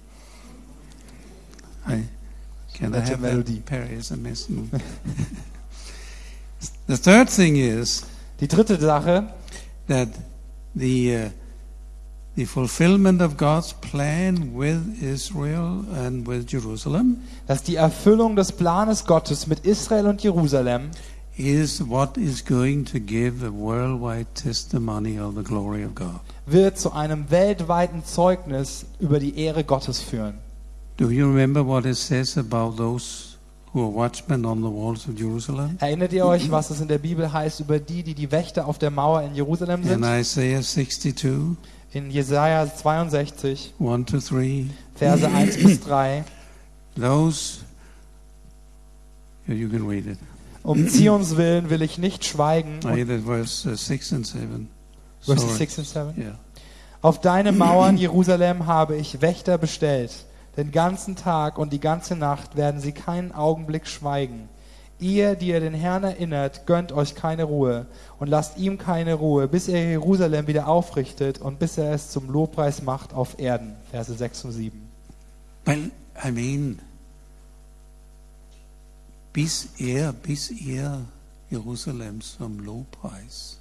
Can I Nette have Melodie. that? Perry is a missing. The third thing is Die dritte Sache, that the fulfillment of God's plan with Israel and with Jerusalem dass die Erfüllung des Planes Gottes mit Israel und Jerusalem is what is going to give a worldwide testimony of the glory of God. wird zu einem weltweiten Zeugnis über die Ehre Gottes führen. Do you remember what it says about those who are watchmen on the walls of Jerusalem? Erinnert ihr euch, was es in der Bibel heißt über die Wächter auf der Mauer in Jerusalem In sind? Isaiah 62, In Jesaja 62, 1-3, Verse 1 bis 3. those, you can read it. Zions Willen will ich nicht schweigen. I read verse 6 and 7. Verse Sorry. 6 and 7. Yeah. Auf deine Mauern, Jerusalem, habe ich Wächter bestellt. Den ganzen Tag und die ganze Nacht werden sie keinen Augenblick schweigen. Ihr, die ihr den Herrn erinnert, gönnt euch keine Ruhe und lasst ihm keine Ruhe, bis er Jerusalem wieder aufrichtet und bis er es zum Lobpreis macht auf Erden. Verse 6 und 7. Well, I mean, bis er Jerusalem zum Lobpreis,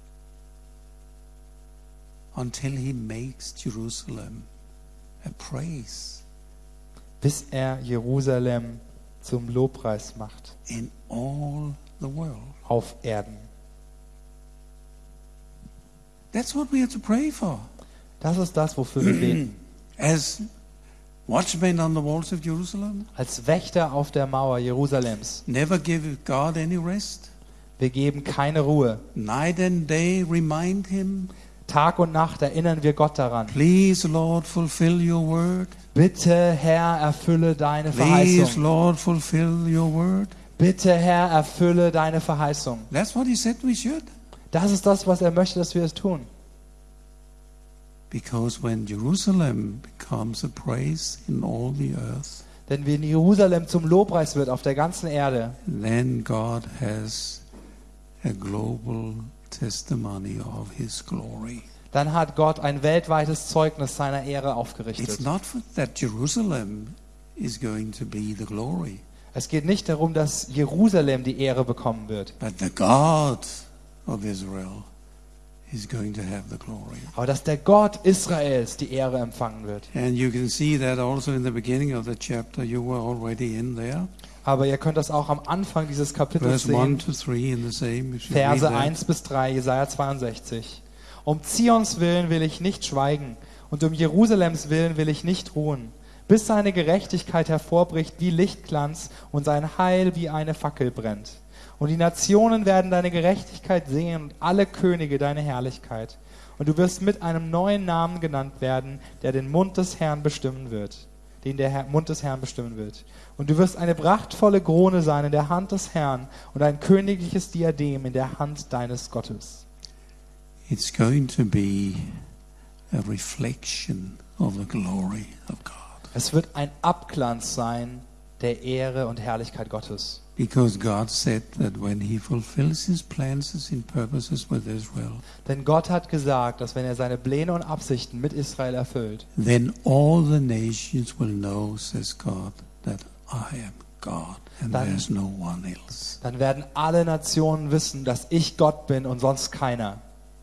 until he makes Jerusalem a praise Bis er Jerusalem zum Lobpreis macht in all the world. auf Erden. That's what we have to pray for. Das ist das, wofür wir beten. As watchmen on the walls of Jerusalem, Als Wächter auf der Mauer Jerusalems. never give God any rest. Wir geben keine Ruhe. Night and day remind him, Tag und Nacht erinnern wir Gott daran. please Lord fulfill your word. Bitte, Herr, erfülle deine Please Verheißung. Lord fulfill your word. Bitte, Herr, erfülle deine Verheißung. That's what he said we should. Das ist das, was er möchte, dass wir es tun. Because when Jerusalem becomes a praise in all the earth, Denn wenn Jerusalem zum Lobpreis wird auf der ganzen Erde, then God has a global testimony of his glory. dann hat Gott ein weltweites Zeugnis seiner Ehre It's aufgerichtet. not that Jerusalem is going to be the glory, Es geht nicht darum, dass Jerusalem die Ehre bekommen wird, but the God of Israel is going to have the glory. aber dass der Gott Israels die Ehre empfangen wird. And you can see that also in the beginning of the chapter. You were already in there. Aber ihr könnt das auch am Anfang dieses Kapitels Verse 1 sehen. to 3 in the same. If you read Verse that. 1 bis 3, Jesaja 62. Zions Willen will ich nicht schweigen und Jerusalems Willen will ich nicht ruhen, bis seine Gerechtigkeit hervorbricht wie Lichtglanz und sein Heil wie eine Fackel brennt. Und die Nationen werden deine Gerechtigkeit sehen und alle Könige deine Herrlichkeit. Und du wirst mit einem neuen Namen genannt werden, der den Mund des Herrn bestimmen wird. Mund des Herrn bestimmen wird. Und du wirst eine prachtvolle Krone sein in der Hand des Herrn und ein königliches Diadem in der Hand deines Gottes. It's going to be a reflection of the glory of God. Es wird ein Abglanz sein der Ehre und Herrlichkeit Gottes. Because God said that when he fulfills his plans and purposes with Israel, Denn Gott hat gesagt, dass wenn er seine Pläne und Absichten mit Israel erfüllt, then all the nations will know, says God, that I am God and Dann- there's no one else. dann werden alle Nationen wissen, dass ich Gott bin und sonst keiner.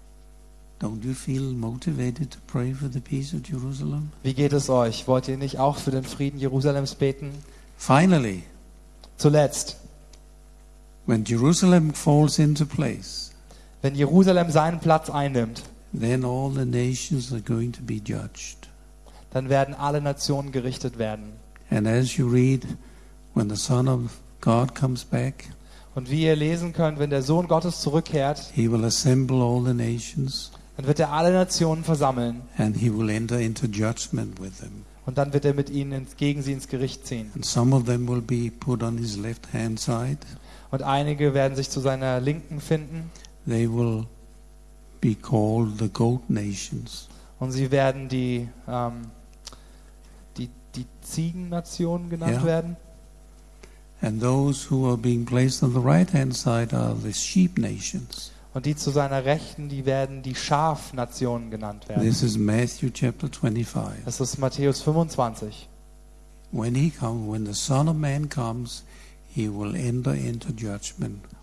Don't you feel motivated to pray for the peace of Jerusalem? Wie geht es euch? Wollt ihr nicht auch für den Frieden Jerusalems beten? Finally, Zuletzt, when Jerusalem falls into place, wenn Jerusalem seinen Platz einnimmt, then all the nations are going to be judged. dann werden alle Nationen gerichtet werden. And as you read, when the Son of God comes back, Und wie ihr lesen könnt, wenn der Sohn Gottes zurückkehrt, he will assemble all the nations dann wird er alle Nationen versammeln and he will enter into judgment with them. und dann wird er mit ihnen gegen sie ins Gericht ziehen. And some of them will be put on his left hand side. Und einige werden sich zu seiner Linken finden They will be called the goat nations. und sie werden die Ziegennationen genannt Ja. werden. And those who are being placed on the right hand side are the sheep nations. Und die zu seiner Rechten, die werden die Schafnationen genannt werden. This is Matthew chapter 25. Das ist Matthäus 25. When he comes, when the Son of Man comes, he will enter into judgment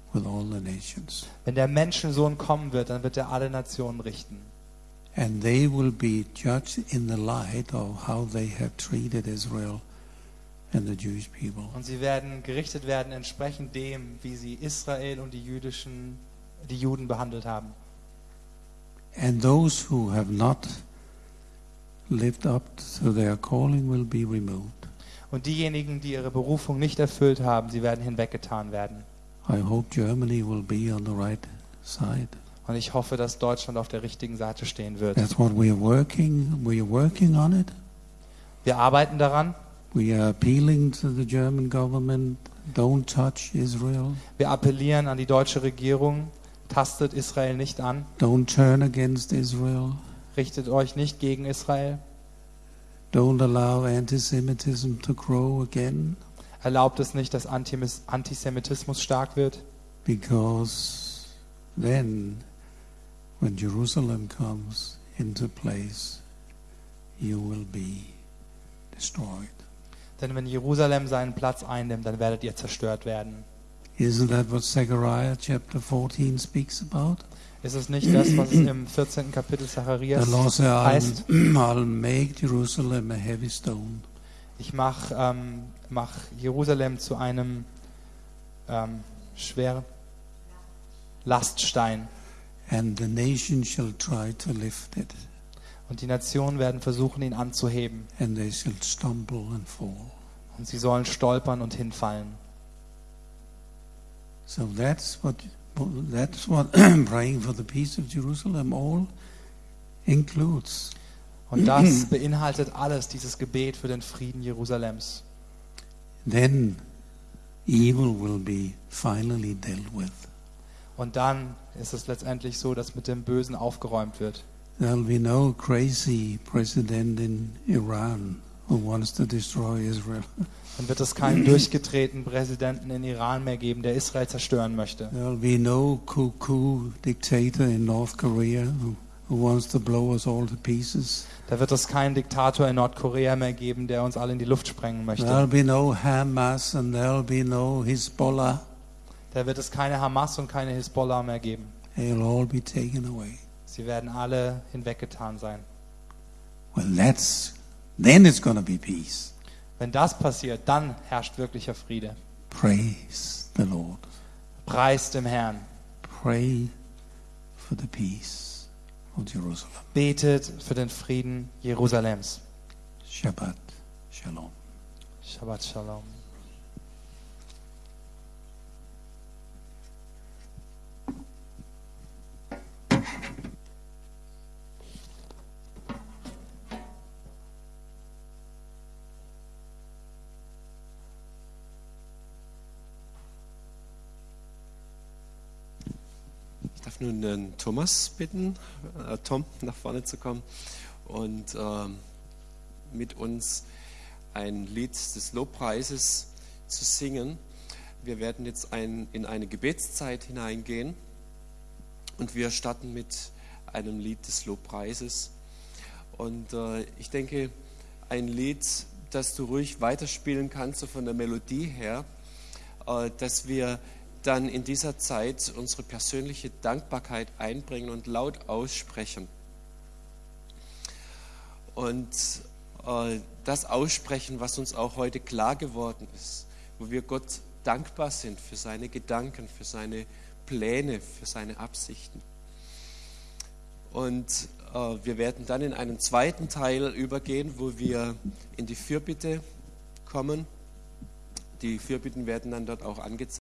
with all the nations. Wenn der Menschensohn kommen wird, dann wird er alle Nationen richten. And they will be judged in the light of how they have treated Israel and the Jewish people. Und sie werden gerichtet werden entsprechend dem, wie sie Israel und die Juden behandelt haben. And those who have not lived up to their calling will be removed. Und diejenigen, die ihre Berufung nicht erfüllt haben, sie werden hinweggetan werden. I hope Germany will be on the right side. Und ich hoffe, dass Deutschland auf der richtigen Seite stehen wird. That's what we are working on it. Wir arbeiten daran. We are appealing to the German government, don't touch Israel. Wir appellieren an die deutsche Regierung, tastet Israel nicht an, Don't turn against Israel. richtet euch nicht gegen Israel, Don't allow anti-Semitism to grow again, erlaubt es nicht, dass Antisemitismus stark wird, because then when Jerusalem comes into place, you will be destroyed. denn wenn Jerusalem seinen Platz einnimmt, dann werdet ihr zerstört werden. Isn't that what Zechariah chapter 14 speaks about? Ist es nicht das, was es im 14. Kapitel Zacharias The Lord said, heißt? I'll make Jerusalem a heavy stone. Ich mach Jerusalem zu einem schweren Laststein. And the nation shall try to lift it, Und die Nationen werden versuchen, ihn anzuheben. and they shall stumble and fall. Und sie sollen stolpern und hinfallen. So that's what praying for the peace of Jerusalem all includes. Und das beinhaltet alles, dieses Gebet für den Frieden Jerusalems. Then evil will be finally dealt with. Und dann ist es letztendlich so, dass mit dem Bösen aufgeräumt wird. There'll be no crazy president in Iran who wants to destroy Israel. Dann wird es keinen durchgedrehten Präsidenten in Iran mehr geben, der Israel zerstören möchte. There'll be no cuckoo dictator in North Korea who wants to blow us all to pieces. Da wird es keinen Diktator in Nordkorea mehr geben, der uns alle in die Luft sprengen möchte. There'll be no Hamas and there'll be no Hezbollah. Da wird es keine Hamas und keine Hisbollah mehr geben. They'll all be taken away. Sie werden alle hinweggetan sein. Well, then it's going to be peace. Wenn das passiert, dann herrscht wirklicher Friede. Praise the Lord. Preist dem Herrn. Pray for the peace of Jerusalem. Betet für den Frieden Jerusalems. Shabbat Shalom. Shabbat Shalom. Ich darf nun den Thomas bitten, Tom nach vorne zu kommen und mit uns ein Lied des Lobpreises zu singen. Wir werden jetzt in eine Gebetszeit hineingehen und wir starten mit einem Lied des Lobpreises. Und ich denke, ein Lied, das du ruhig weiterspielen kannst, so von der Melodie her, dass wir dann in dieser Zeit unsere persönliche Dankbarkeit einbringen und laut aussprechen. Und das aussprechen, was uns auch heute klar geworden ist, wo wir Gott dankbar sind für seine Gedanken, für seine Pläne, für seine Absichten. Und wir werden dann in einen zweiten Teil übergehen, wo wir in die Fürbitte kommen. Die Fürbitten werden dann dort auch angezeigt.